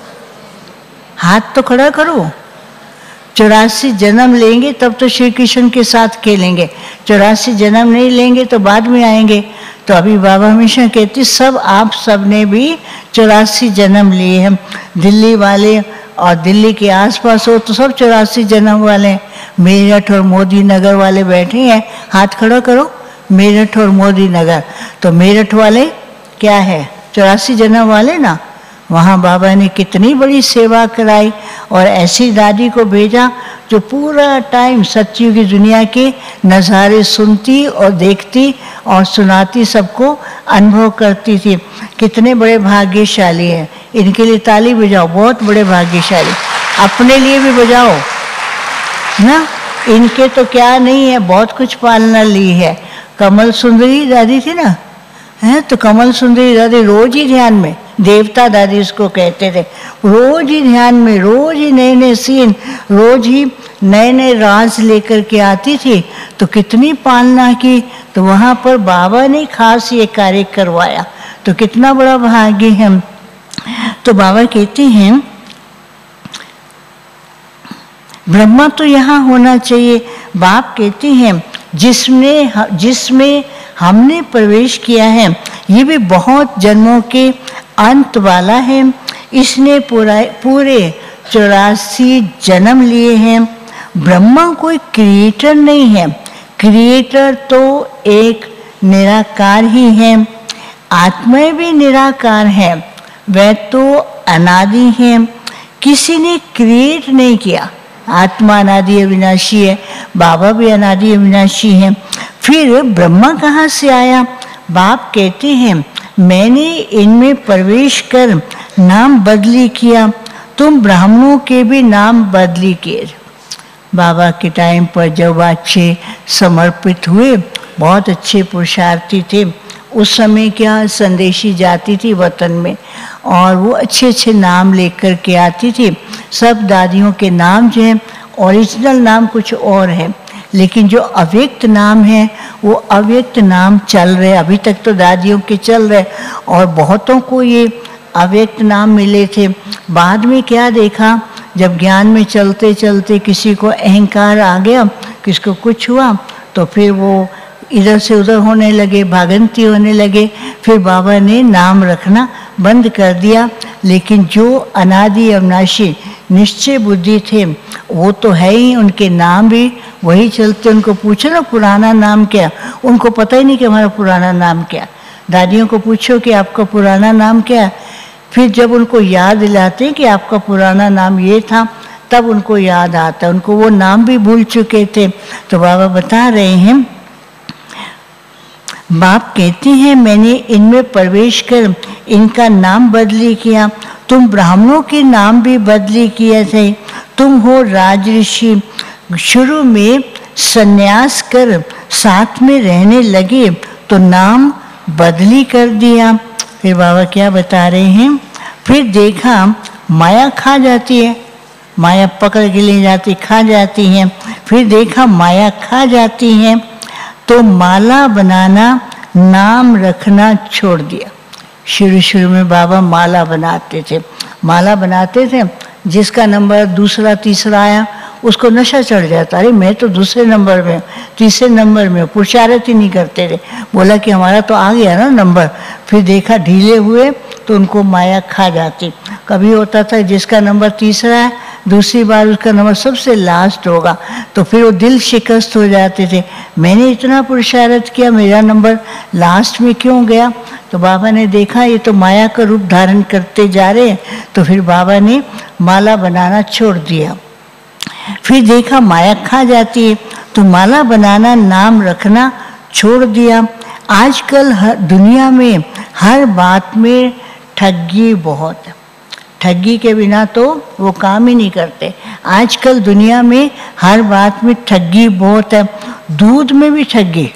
हाथ तो खड़ा करो। चौरासी जन्म लेंगे तब तो श्री कृष्ण के साथ खेलेंगे, चौरासी जन्म नहीं लेंगे तो बाद में आएंगे। तो अभी बाबा हमेशा कहते सब आप सब ने भी चौरासी जन्म लिए हैं। दिल्ली वाले और दिल्ली के आसपास हो तो सब चौरासी जन्म वाले हैं। मेरठ और मोदी नगर वाले बैठे हैं, हाथ खड़ा करो, मेरठ और मोदी नगर। तो मेरठ वाले क्या है, चौरासी जन्म वाले ना। वहाँ बाबा ने कितनी बड़ी सेवा कराई और ऐसी दादी को भेजा जो पूरा टाइम सत्युग की दुनिया के नज़ारे सुनती और देखती और सुनाती, सबको अनुभव करती थी। कितने बड़े भाग्यशाली हैं, इनके लिए ताली बजाओ, बहुत बड़े भाग्यशाली। अपने लिए भी बजाओ ना, इनके तो क्या नहीं है, बहुत कुछ पालना ली है। कमल सुंदरी दादी थी ना, है तो कमल सुंदरी दादी रोज ही ध्यान में, देवता दादी उसको कहते थे, रोज ही ध्यान में, रोज ही नए नए सीन, रोज ही नए नए राज लेकर के आती थी तो कितनी पालना की, तो वहाँ पर बाबा ने खास ये कार्य करवाया, तो कितना बड़ा भाग्य है। तो बाबा कहते हैं ब्रह्मा तो यहाँ होना चाहिए। बाप कहते हैं जिसमें जिसमें हमने प्रवेश किया है ये भी बहुत जन्मों के अंत वाला है। इसने पूरा पूरे चौरासी जन्म लिए हैं। ब्रह्मा कोई क्रिएटर नहीं है, क्रिएटर तो एक निराकार ही है। आत्माएं भी निराकार है, वह तो अनादि है, किसी ने क्रिएट नहीं किया। आत्मा अनादि अविनाशी है, बाबा भी अनादि अविनाशी है। फिर ब्रह्मा कहाँ से आया? बाप कहते हैं मैंने इनमें प्रवेश कर नाम बदली किया, तुम ब्राह्मणों के भी नाम बदली किए। बाबा के टाइम पर जब अच्छे समर्पित हुए, बहुत अच्छे पुरुषार्थी थे। उस समय क्या संदेशी जाती थी वतन में और वो अच्छे अच्छे नाम लेकर के आती थी। सब दादियों के नाम जो है ओरिजिनल नाम कुछ और है, लेकिन जो अव्यक्त नाम है वो अव्यक्त नाम चल रहे, अभी तक तो दादियों के चल रहे और बहुतों को ये अव्यक्त नाम मिले थे। बाद में क्या देखा, जब ज्ञान में चलते चलते किसी को अहंकार आ गया, किसको कुछ हुआ, तो फिर वो इधर से उधर होने लगे, भागंती होने लगे। फिर बाबा ने नाम रखना बंद कर दिया। लेकिन जो अनादि अविनाशी निश्चय बुद्धि थे वो तो है ही, उनके नाम भी वही चलते। उनको पूछो ना पुराना नाम क्या, उनको पता ही नहीं कि हमारा पुराना नाम क्या। दादियों को पूछो कि आपका पुराना नाम क्या, फिर जब उनको याद दिलाते हैं कि आपका पुराना नाम ये था, तब उनको याद आता है। उनको वो नाम भी भूल चुके थे। तो बाबा बता रहे हैं, बाप कहते हैं मैंने इनमें प्रवेश कर इनका नाम बदली किया, तुम ब्राह्मणों के नाम भी बदली किए थे। तुम हो राजऋषि, शुरू में संन्यास कर साथ में रहने लगे तो नाम बदली कर दिया। फिर बाबा क्या बता रहे हैं, फिर देखा माया खा जाती है, माया पकड़ के ले जाती, खा जाती है। फिर देखा माया खा जाती है तो माला बनाना नाम रखना छोड़ दिया। शुरू शुरू में बाबा माला बनाते थे, माला बनाते थे, जिसका नंबर दूसरा तीसरा आया उसको नशा चढ़ जाता, अरे मैं तो दूसरे नंबर में, तीसरे नंबर में, पुरुषार्थ ही नहीं करते थे। बोला कि हमारा तो आ गया ना नंबर। फिर देखा ढीले हुए तो उनको माया खा जाती। कभी होता था जिसका नंबर तीसरा है, दूसरी बार उसका नंबर सबसे लास्ट होगा, तो फिर वो दिल शिकस्त हो जाते थे, मैंने इतना पुरुषार्थ किया, मेरा नंबर लास्ट में क्यों गया। तो बाबा ने देखा ये तो माया का रूप धारण करते जा रहे हैं, तो फिर बाबा ने माला बनाना छोड़ दिया। फिर देखा माया खा जाती है तो माला बनाना नाम रखना छोड़ दिया। आजकल हर दुनिया में हर बात में ठगी बहुत है, ठगी के बिना तो वो काम ही नहीं करते। आजकल दुनिया में हर बात में ठगी बहुत है। दूध में भी ठगी,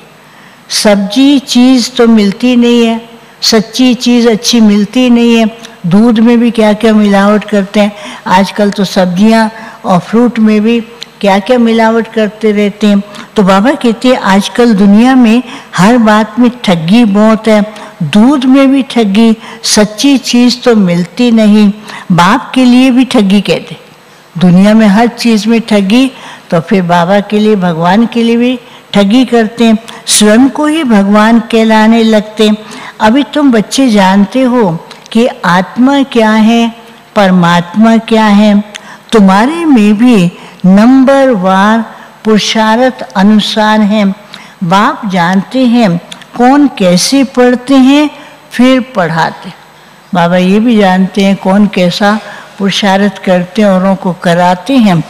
सब्जी चीज़ तो मिलती नहीं है, सच्ची चीज़ अच्छी मिलती नहीं है। दूध में भी क्या क्या मिलावट करते हैं। आजकल तो सब्जियां और फ्रूट में भी क्या क्या मिलावट करते रहते हैं। तो बाबा कहते हैं आजकल दुनिया में हर बात में ठगी बहुत है। दूध में भी ठगी, सच्ची चीज़ तो मिलती नहीं। बाप के लिए भी ठगी कहते, दुनिया में हर चीज़ में ठगी, तो फिर बाबा के लिए, भगवान के लिए भी ठगी करते हैं, स्वयं को ही भगवान कहलाने लगते हैं। अभी तुम बच्चे जानते हो कि आत्मा क्या है, परमात्मा क्या है। तुम्हारे में भी नंबर वार पुरुषार्थ अनुसार है। बाप जानते हैं कौन कैसे पढ़ते हैं, फिर पढ़ाते। बाबा ये भी जानते हैं कौन कैसा पुरुषार्थ करते हैं, औरों को कराते हैं।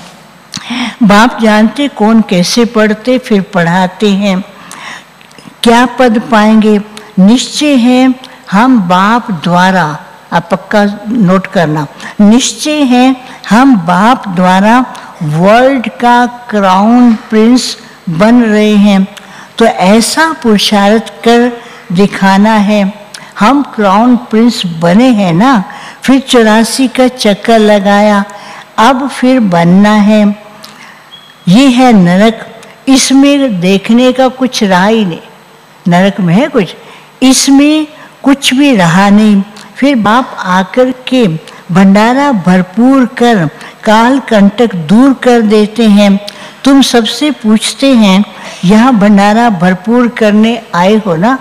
बाप जानते कौन कैसे पढ़ते, फिर पढ़ाते हैं। क्या पद पाएंगे, निश्चय है हम बाप द्वारा, आप पक्का नोट करना, निश्चय है हम बाप द्वारा वर्ल्ड का क्राउन प्रिंस बन रहे हैं। तो ऐसा पुरुषार्थ कर दिखाना है। हम क्राउन प्रिंस बने हैं ना, फिर चौरासी का चक्कर लगाया, अब फिर बनना है। ये है नरक, इसमें देखने का कुछ रहा ही नहीं। नरक में है कुछ, इसमें कुछ भी रहा नहीं। फिर बाप आकर के भंडारा भरपूर कर काल कंटक दूर कर देते हैं। तुम सबसे पूछते हैं यहाँ भंडारा भरपूर करने आए हो ना?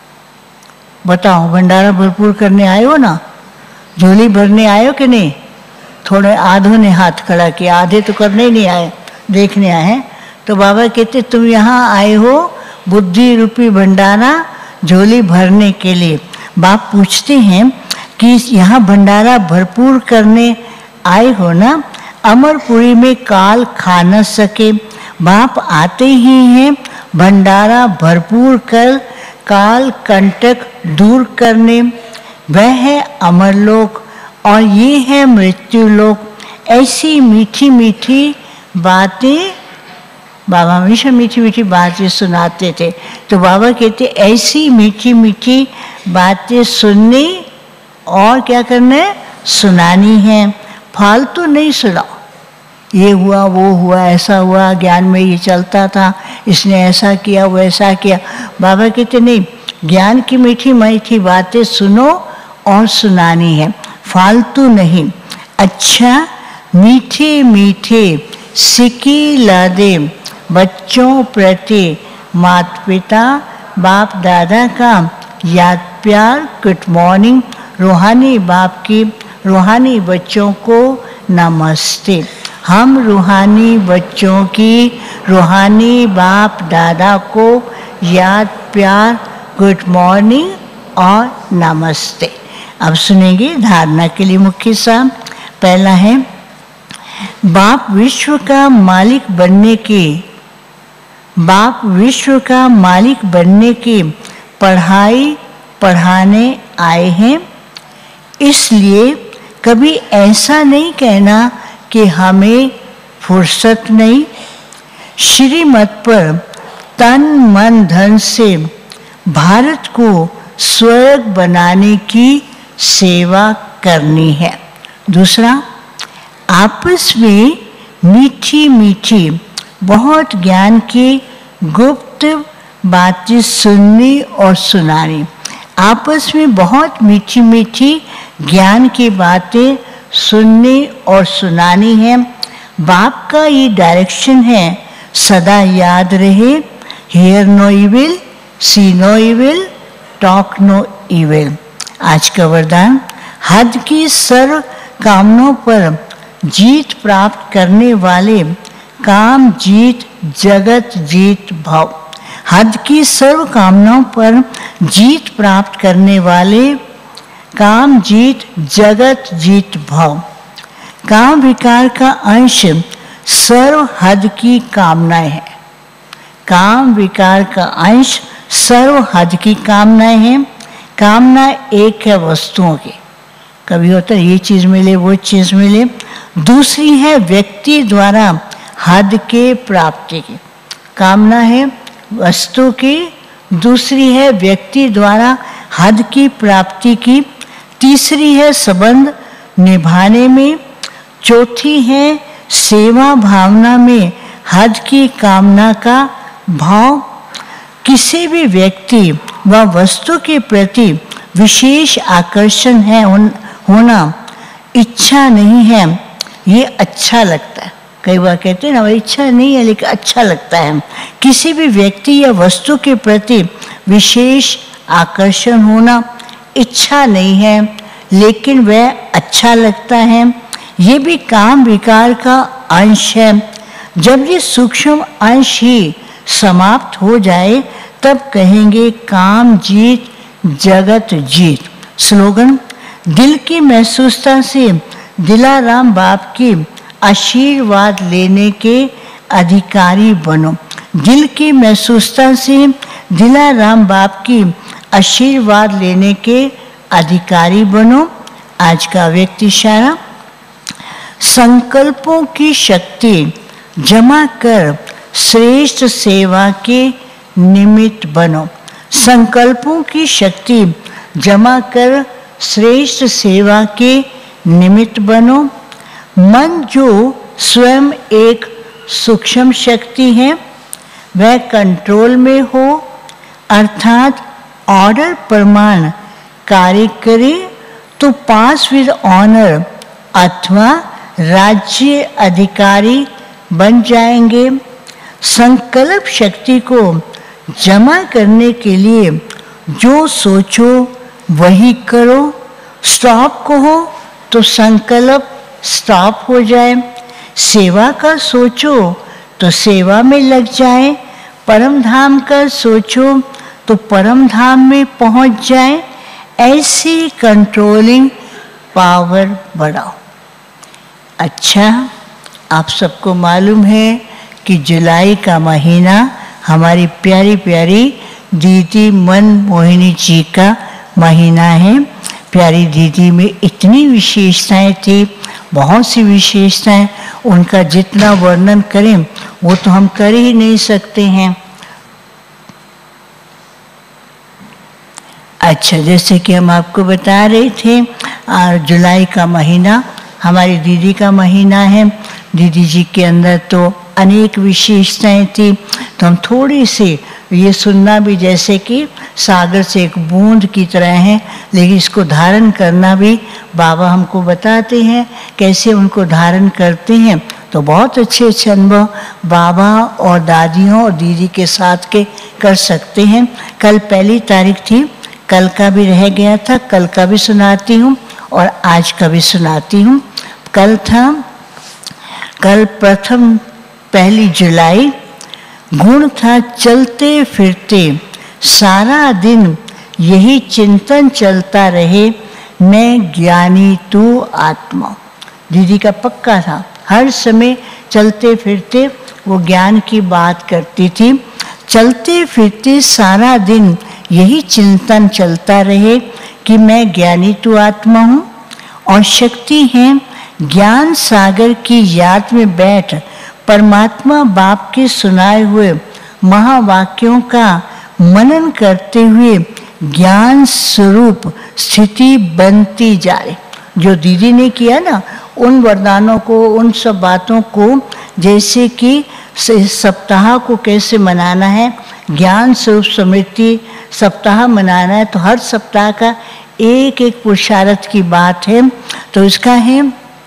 बताओ, भंडारा भरपूर करने आए हो ना? झोली भरने आए हो कि नहीं? थोड़े आधों ने हाथ खड़ा किया, आधे तो करने ही नहीं आए, देखने आए हैं। तो बाबा कहते तुम यहाँ आए हो बुद्धि रूपी भंडारा झोली भरने के लिए। बाप पूछते हैं कि यहाँ भंडारा भरपूर करने आए हो ना? अमरपुरी में काल खा न सके। बाप आते ही हैं भंडारा भरपूर कर काल कंटक दूर करने। वह है अमरलोक और ये है मृत्युलोक। ऐसी मीठी मीठी बातें बाबा हमेशा मीठी मीठी बातें सुनाते थे। तो बाबा कहते ऐसी मीठी मीठी बातें सुननी और क्या करना है? सुनानी है। फालतू नहीं सुनाओ, ये हुआ वो हुआ ऐसा हुआ, ज्ञान में ये चलता था, इसने ऐसा किया वो ऐसा किया। बाबा कहते नहीं, ज्ञान की मीठी मीठी बातें सुनो और सुनानी है, फालतू नहीं। अच्छा मीठे मीठे सिकी लादे बच्चों प्रति माता पिता बाप दादा का याद प्यार गुड मॉर्निंग। रूहानी बाप की रूहानी बच्चों को नमस्ते। हम रूहानी बच्चों की रूहानी बाप दादा को याद प्यार गुड मॉर्निंग और नमस्ते। अब सुनेंगे धारणा के लिए मुख्य साम। पहला है बाप विश्व का मालिक बनने के बाप विश्व का मालिक बनने की पढ़ाई पढ़ाने आए हैं। इसलिए कभी ऐसा नहीं कहना कि हमें फुर्सत नहीं। श्रीमत पर तन मन धन से भारत को स्वर्ग बनाने की सेवा करनी है। दूसरा, आपस में मीठी मीठी बहुत ज्ञान की गुप्त बातें सुननी और सुनानी। आपस में बहुत मीठी मीठी ज्ञान की बातें सुननी और सुनानी है। बाप का ये डायरेक्शन है, सदा याद रहे, hear no evil, see no evil, talk no evil. आज का वरदान, हद की सर्व कामनाओं पर जीत प्राप्त करने वाले काम जीत जगत जीत भाव। हद की सर्व कामनाओं पर जीत प्राप्त करने वाले काम जीत जगत जीत भाव। काम विकार का अंश सर्व हद की कामनाएं है। काम विकार का अंश सर्व हद की कामनाएं हैं। कामना एक है वस्तुओं की, कभी होता है ये चीज़ मिले वो चीज़ मिले। दूसरी है व्यक्ति द्वारा हद के प्राप्ति की कामना है वस्तु की, दूसरी है व्यक्ति द्वारा हद की प्राप्ति की, तीसरी है संबंध निभाने में, चौथी है सेवा भावना में हद की कामना का भाव। किसी भी व्यक्ति व वस्तु के प्रति विशेष आकर्षण है होना इच्छा नहीं है, ये अच्छा लगता है। कई बार कहते हैं ना इच्छा नहीं है लेकिन अच्छा लगता है। किसी भी व्यक्ति या वस्तु के प्रति विशेष आकर्षण होना इच्छा नहीं है लेकिन वह अच्छा लगता है, ये भी काम विकार का अंश है। जब ये सूक्ष्म अंश ही समाप्त हो जाए तब कहेंगे काम जीत जगत जीत। स्लोगन, दिल की महसूसता से दिलाराम बाप की आशीर्वाद लेने के अधिकारी बनो। दिल की महसूसता से दिलाराम बाप की आशीर्वाद लेने के अधिकारी बनो। आज का व्यक्ति इशारा, संकल्पों की शक्ति जमा कर श्रेष्ठ सेवा के निमित्त बनो। संकल्पों की शक्ति जमा कर श्रेष्ठ सेवा के निमित्त बनो। मन जो स्वयं एक सूक्ष्म शक्ति है वह कंट्रोल में हो, अर्थात ऑर्डर प्रमाण कार्य करे तो पास विद ऑनर अथवा राज्य अधिकारी बन जाएंगे। संकल्प शक्ति को जमा करने के लिए जो सोचो वही करो। स्टॉप कहो तो संकल्प स्टॉप हो जाए। सेवा का सोचो तो सेवा में लग जाए। परम धाम का सोचो तो परम धाम में पहुंच जाए। ऐसी कंट्रोलिंग पावर बढ़ाओ। अच्छा, आप सबको मालूम है कि जुलाई का महीना हमारी प्यारी प्यारी दीदी मन मोहिनी जी का महीना है। प्यारी दीदी में इतनी विशेषताएं थी, बहुत सी विशेषताएं, उनका जितना वर्णन करें वो तो हम कर ही नहीं सकते हैं। अच्छा, जैसे कि हम आपको बता रहे थे, जुलाई का महीना हमारी दीदी का महीना है। दीदी जी के अंदर तो अनेक विशेषताएं थी, तो हम थोड़ी सी ये सुनना भी जैसे कि सागर से एक बूंद की तरह है, लेकिन इसको धारण करना भी बाबा हमको बताते हैं कैसे उनको धारण करते हैं। तो बहुत अच्छे अच्छे अनुभव बाबा और दादियों और दीदी के साथ के कर सकते हैं। कल पहली तारीख थी, कल का भी रह गया था, कल का भी सुनाती हूँ और आज का भी सुनाती हूँ। कल था, कल प्रथम पहली जुलाई, गुण था चलते फिरते सारा दिन यही चिंतन चलता रहे, मैं ज्ञानी तू आत्मा। दीदी का पक्का था, हर समय चलते फिरते वो ज्ञान की बात करती थी। चलते फिरते सारा दिन यही चिंतन चलता रहे कि मैं ज्ञानी तू आत्मा हूँ। और शक्ति है ज्ञान सागर की याद में बैठ परमात्मा बाप के सुनाए हुए महावाक्यों का मनन करते हुए ज्ञान स्वरूप स्थिति बनती जाए। जो दीदी ने किया ना, उन वरदानों को, उन सब बातों को, जैसे कि सप्ताह को कैसे मनाना है, ज्ञान स्वरूप स्मृति सप्ताह मनाना है, तो हर सप्ताह का एक एक पुरुषार्थ की बात है। तो इसका है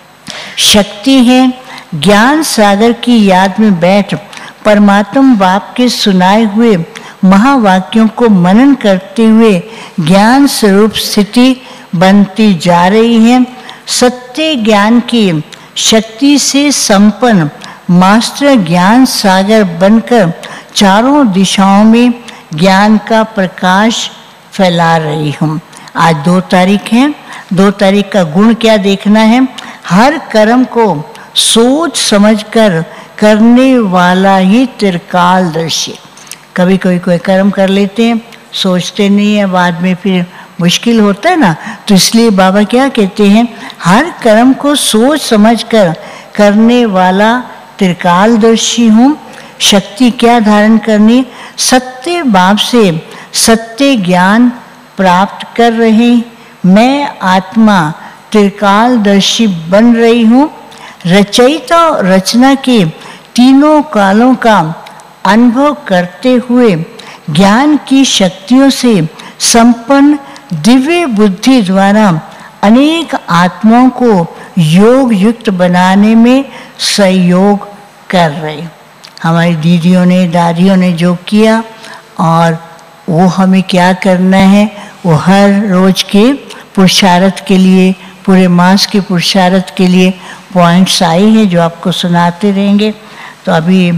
शक्ति है ज्ञान सागर की याद में बैठ परमात्मा बाप के सुनाए हुए महावाक्यों को मनन करते हुए ज्ञान स्वरूप स्थिति बनती जा रही है। सत्य ज्ञान की शक्ति से संपन्न मास्टर ज्ञान सागर बनकर चारों दिशाओं में ज्ञान का प्रकाश फैला रही हूँ। आज दो तारीख है, दो तारीख का गुण क्या देखना है, हर कर्म को सोच समझकर करने वाला ही त्रिकालदर्शी। कभी कोई कोई कर्म कर लेते हैं, सोचते नहीं है, बाद में फिर मुश्किल होता है ना, तो इसलिए बाबा क्या कहते हैं, हर कर्म को सोच समझकर करने वाला त्रिकालदर्शी हूँ। शक्ति क्या धारण करनी, सत्य बाप से सत्य ज्ञान प्राप्त कर रहे मैं आत्मा त्रिकालदर्शी बन रही हूँ। रचयिता और रचना के तीनों कालों का अनुभव करते हुए ज्ञान की शक्तियों से संपन्न दिव्य बुद्धि द्वारा अनेक आत्माओं को योग युक्त बनाने में सहयोग कर रहे। हमारी दीदियों ने, दादियों ने जो किया, और वो हमें क्या करना है, वो हर रोज के पुरुषार्थ के लिए, पूरे मास के पुरुषार्थ के लिए पॉइंट्स आए हैं जो आपको सुनाते रहेंगे। तो अभी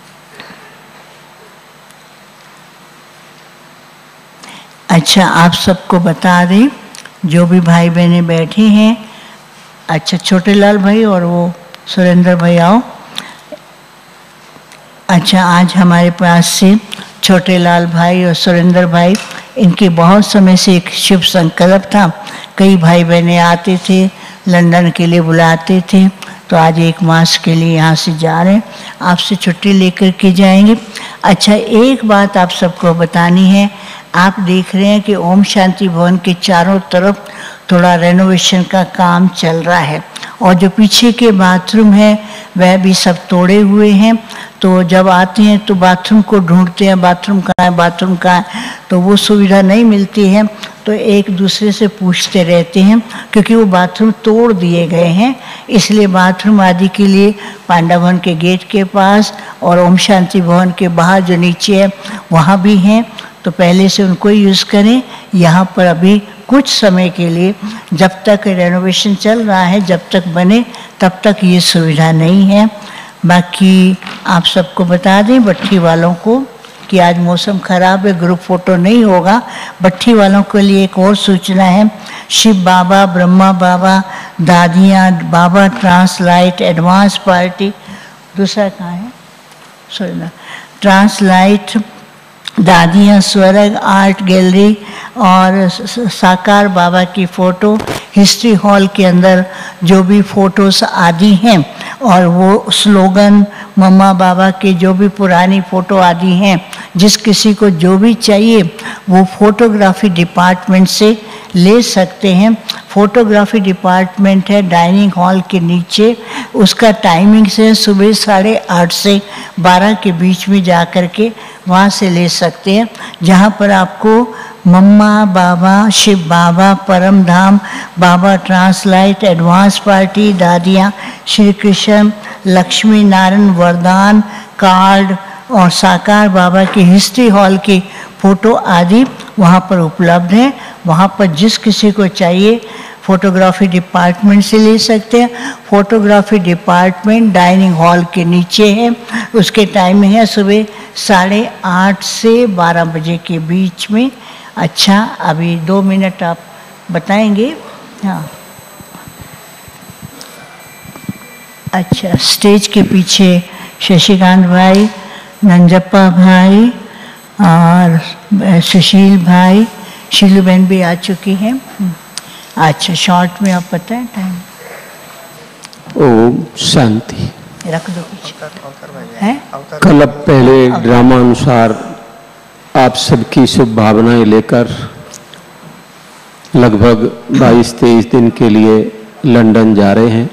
अच्छा, आप सबको बता दें, जो भी भाई बहनें बैठे हैं, अच्छा छोटे लाल भाई और वो सुरेंद्र भाई आओ। अच्छा, आज हमारे पास से छोटे लाल भाई और सुरेंद्र भाई, इनके बहुत समय से एक शुभ संकल्प था। कई भाई बहनें आते थे, लंदन के लिए बुलाते थे, तो आज एक मास के लिए यहाँ से जा रहे हैं, आपसे छुट्टी लेकर के जाएंगे। अच्छा, एक बात आप सबको बतानी है, आप देख रहे हैं कि ओम शांति भवन के चारों तरफ थोड़ा रेनोवेशन का काम चल रहा है। और जो पीछे के बाथरूम है वह भी सब तोड़े हुए हैं, तो जब आते हैं तो बाथरूम को ढूंढते हैं, बाथरूम कहाँ है बाथरूम कहाँ है, तो वो सुविधा नहीं मिलती है, तो एक दूसरे से पूछते रहते हैं, क्योंकि वो बाथरूम तोड़ दिए गए हैं। इसलिए बाथरूम आदि के लिए पांडा भवन के गेट के पास और ओम शांति भवन के बाहर जो नीचे है वहाँ भी हैं, तो पहले से उनको यूज़ करें। यहाँ पर अभी कुछ समय के लिए जब तक रेनोवेशन चल रहा है, जब तक बने तब तक ये सुविधा नहीं है। बाकी आप सबको बता दें भट्ठी वालों को कि आज मौसम खराब है, ग्रुप फोटो नहीं होगा। भट्ठी वालों के लिए एक और सूचना है, शिव बाबा, ब्रह्मा बाबा, दादियाँ बाबा, ट्रांसलाइट एडवांस पार्टी, दूसरा कहाँ है सॉरी ना ट्रांसलाइट, दादियाँ स्वर्ग आर्ट गैलरी और साकार बाबा की फ़ोटो हिस्ट्री हॉल के अंदर जो भी फ़ोटोज़ आदि हैं और वो स्लोगन मम्मा बाबा के जो भी पुरानी फ़ोटो आदि हैं, जिस किसी को जो भी चाहिए वो फ़ोटोग्राफी डिपार्टमेंट से ले सकते हैं। फ़ोटोग्राफी डिपार्टमेंट है डाइनिंग हॉल के नीचे, उसका टाइमिंग से सुबह साढ़े आठ से बारह के बीच में जा कर के वहाँ से ले सकते हैं, जहाँ पर आपको मम्मा बाबा, शिव बाबा, परम धाम बाबा, ट्रांसलाइट एडवांस पार्टी, दादियाँ, श्री कृष्ण, लक्ष्मी नारायण वरदान कार्ड और साकार बाबा की हिस्ट्री हॉल की फ़ोटो आदि वहाँ पर उपलब्ध है। वहाँ पर जिस किसी को चाहिए फ़ोटोग्राफी डिपार्टमेंट से ले सकते हैं। फ़ोटोग्राफी डिपार्टमेंट डाइनिंग हॉल के नीचे है, उसके टाइम है सुबह साढ़े आठ से बारह बजे के बीच में। अच्छा, अभी दो मिनट आप बताएंगे। हाँ, अच्छा, स्टेज के पीछे शशिकांत भाई, नंजप्पा भाई और सुशील भाई, शीलू बहन भी आ चुकी हैं। अच्छा, शॉर्ट में आप बताएं टाइम। ओम शांति। रख दो पीछे है। कल अब पहले ड्रामा अनुसार आप सबकी शुभ भावनाएं लेकर लगभग बाईस तेईस दिन के लिए लंदन जा रहे हैं।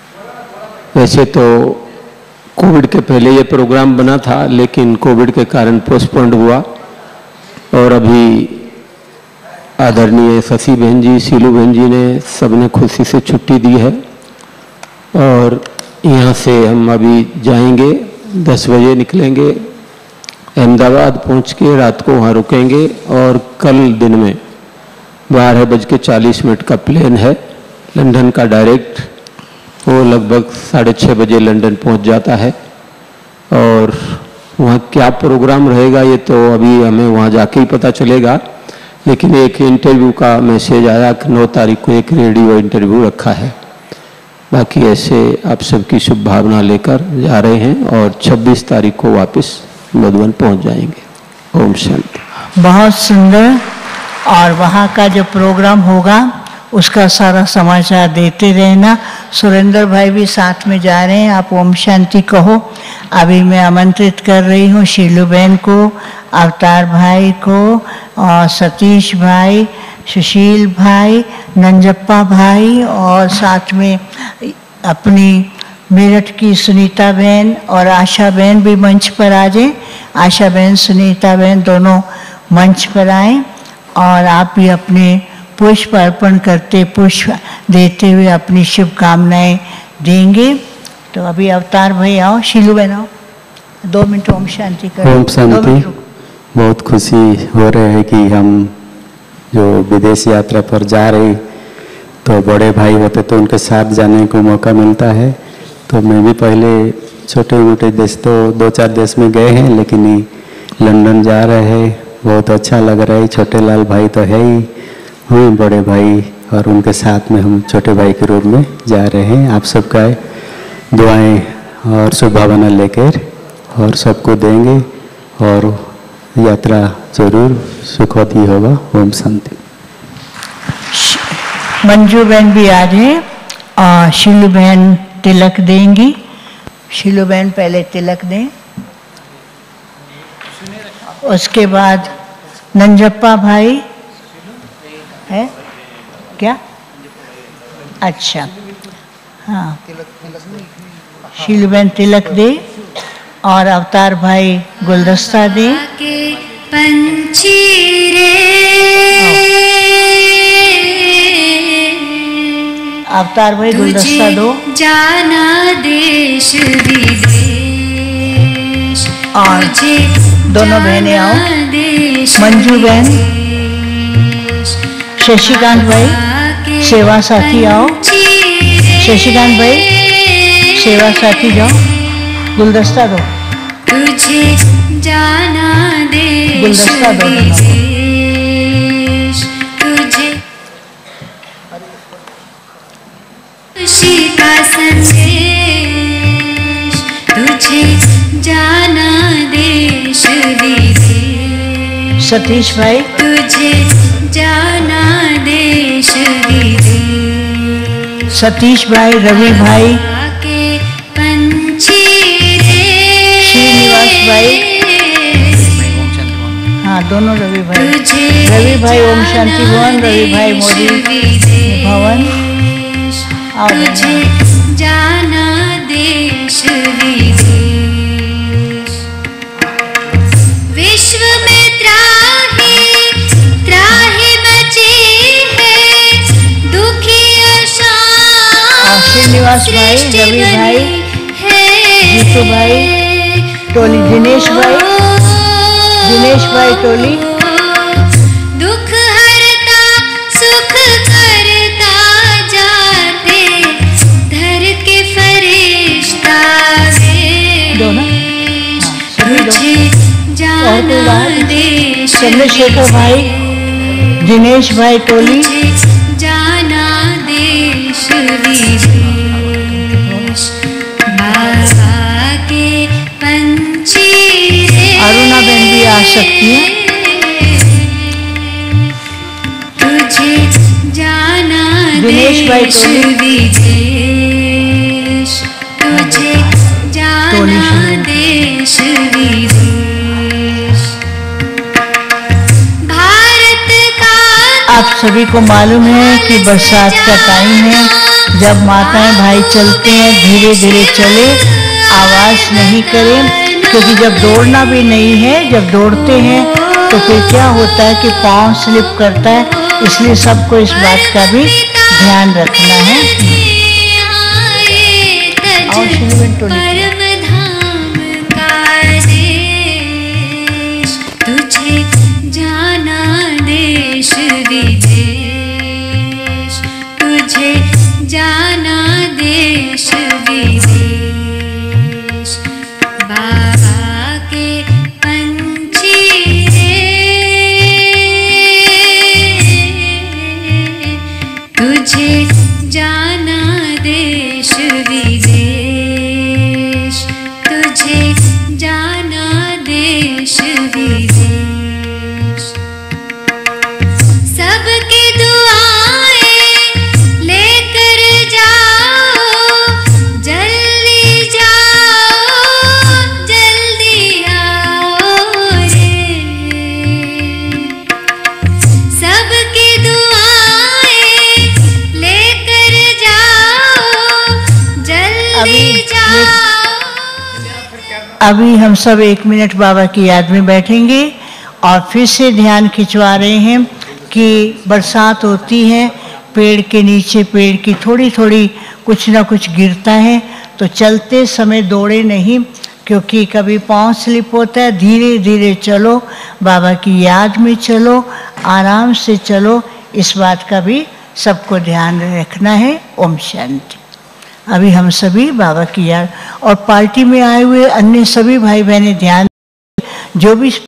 वैसे तो कोविड के पहले ये प्रोग्राम बना था, लेकिन कोविड के कारण पोस्टपोन्ड हुआ और अभी आदरणीय शशि बहन जी, शीलू बहन जी ने सबने खुशी से छुट्टी दी है और यहाँ से हम अभी जाएंगे, दस बजे निकलेंगे, अहमदाबाद पहुँच के रात को वहाँ रुकेंगे और कल दिन में बारह बज के चालीस मिनट का प्लेन है लंदन का डायरेक्ट, वो लगभग साढ़े छः बजे लंदन पहुँच जाता है। और वहाँ क्या प्रोग्राम रहेगा ये तो अभी हमें वहाँ जाके ही पता चलेगा, लेकिन एक इंटरव्यू का मैसेज आया कि नौ तारीख को एक रेडियो इंटरव्यू रखा है। बाकी ऐसे आप सबकी शुभ भावना लेकर जा रहे हैं और छब्बीस तारीख को वापस मधुबन पहुंच जाएंगे। ओम शांति। बहुत सुंदर। और वहाँ का जो प्रोग्राम होगा उसका सारा समाचार देते रहना। सुरेंद्र भाई भी साथ में जा रहे हैं, आप ओम शांति कहो। अभी मैं आमंत्रित कर रही हूँ शीलू बहन को, अवतार भाई को और सतीश भाई, सुशील भाई, नंजप्पा भाई और साथ में अपनी मेरठ की सुनीता बहन और आशा बहन भी मंच पर आ जाएं। आशा बहन, सुनीता बहन दोनों मंच पर आएं और आप भी अपने पुष्प अर्पण करते, पुष्प देते हुए अपनी शुभकामनाएं देंगे। तो अभी अवतार भाई आओ, शीलू बहन आओ, दो मिनट ओम शांति करो। ओम शांति। बहुत खुशी हो रही है कि हम जो विदेश यात्रा पर जा रहे, तो बड़े भाई होते तो उनके साथ जाने को मौका मिलता है। तो मैं भी पहले छोटे मोटे देश तो दो चार देश में गए हैं, लेकिन लंदन जा रहे हैं, बहुत अच्छा लग रहा है। छोटे लाल भाई तो है ही, हुए बड़े भाई और उनके साथ में हम छोटे भाई के रूप में जा रहे हैं। आप सबका दुआएं और शुभभावना लेकर और सबको देंगे और यात्रा जरूर सुखद ही होगा। ओम शांति। मंजू बहन भी आ जाए और शीलू बहन तिलक देंगी। शीलू बहन पहले तिलक दें, उसके बाद नंजप्पा भाई है क्या अच्छा, हाँ, शीलबेन तिलक दे और अवतार भाई गुलदस्ता दे। पंछी रे अवतार भाई गुलदस्ता दो। जाना देश विदेश और दोनों बहनें आओ। मंजू बहन, शशिकांत भाई सेवा साथी आओ। शशिकांत भाई सेवा साथी जाओ। गुलदस्ता दो। तुझे जाना देश गुलदस्ता दो। विदेश तुझे खुशी का संदेश, तुझे जाना देश विदेश। सतीश भाई, तुझे जाना देश विदेश। सतीश भाई, रवि भाई, के पंछी रे। श्रीनिवास भाई, हाँ दोनों रवि भाई। रवि भाई ओम शांति भवन, रवि भाई मोदी भवन। तुझे जाना देश विदेश। विश्व में त्राही त्राही मची है, दुखी अशांत श्रीनिवास भाई, रवि भाई, जीतू भाई, टोली दिनेश भाई, दिनेश भाई टोली। दुख हरता सुख करता जाते, धर के फरिश्ता वे। दोनों तुझे जाना देश चंद्रशेखर भाई, दिनेश भाई टोली। जाना देश विदेश। बाबा के पंछी रे। अरुणा बहन भी आ सकती है। तुझे जाना दिनेश भाई देश टोली। विदेश। तुझे जाना देश विदेश। भारत का आप सभी को मालूम है कि बरसात का टाइम है, जब माताएं भाई चलते हैं धीरे धीरे चले, आवाज नहीं करें, क्योंकि जब दौड़ना भी नहीं है, जब दौड़ते हैं तो फिर क्या होता है कि पाँव स्लिप करता है, इसलिए सबको इस बात का भी ध्यान रखना है। और श्रीवन टोली परम धाम का देश, तुझे जाना देश विदेश। तुझे जाना देश विदेश। बाबा के पंछी रे। तुझे जाना देश विदेश। तुझे जाना देश विदेश। सबकी दुआएं लेकर जाओ, जल्दी जाओ, जल्दी आओ रे। सबकी दुआएं लेकर जाओ, जल्दी जाओ। अभी हम सब एक मिनट बाबा की याद में बैठेंगे और फिर से ध्यान खिंचवा रहे हैं कि बरसात होती है, पेड़ के नीचे पेड़ की थोड़ी थोड़ी कुछ ना कुछ गिरता है, तो चलते समय दौड़े नहीं, क्योंकि कभी पाँव स्लिप होता है। धीरे धीरे चलो, बाबा की याद में चलो, आराम से चलो, इस बात का भी सबको ध्यान रखना है। ओम शांति। अभी हम सभी बाबा की याद और पार्टी में आए हुए अन्य सभी भाई बहनें ध्यान, जो भी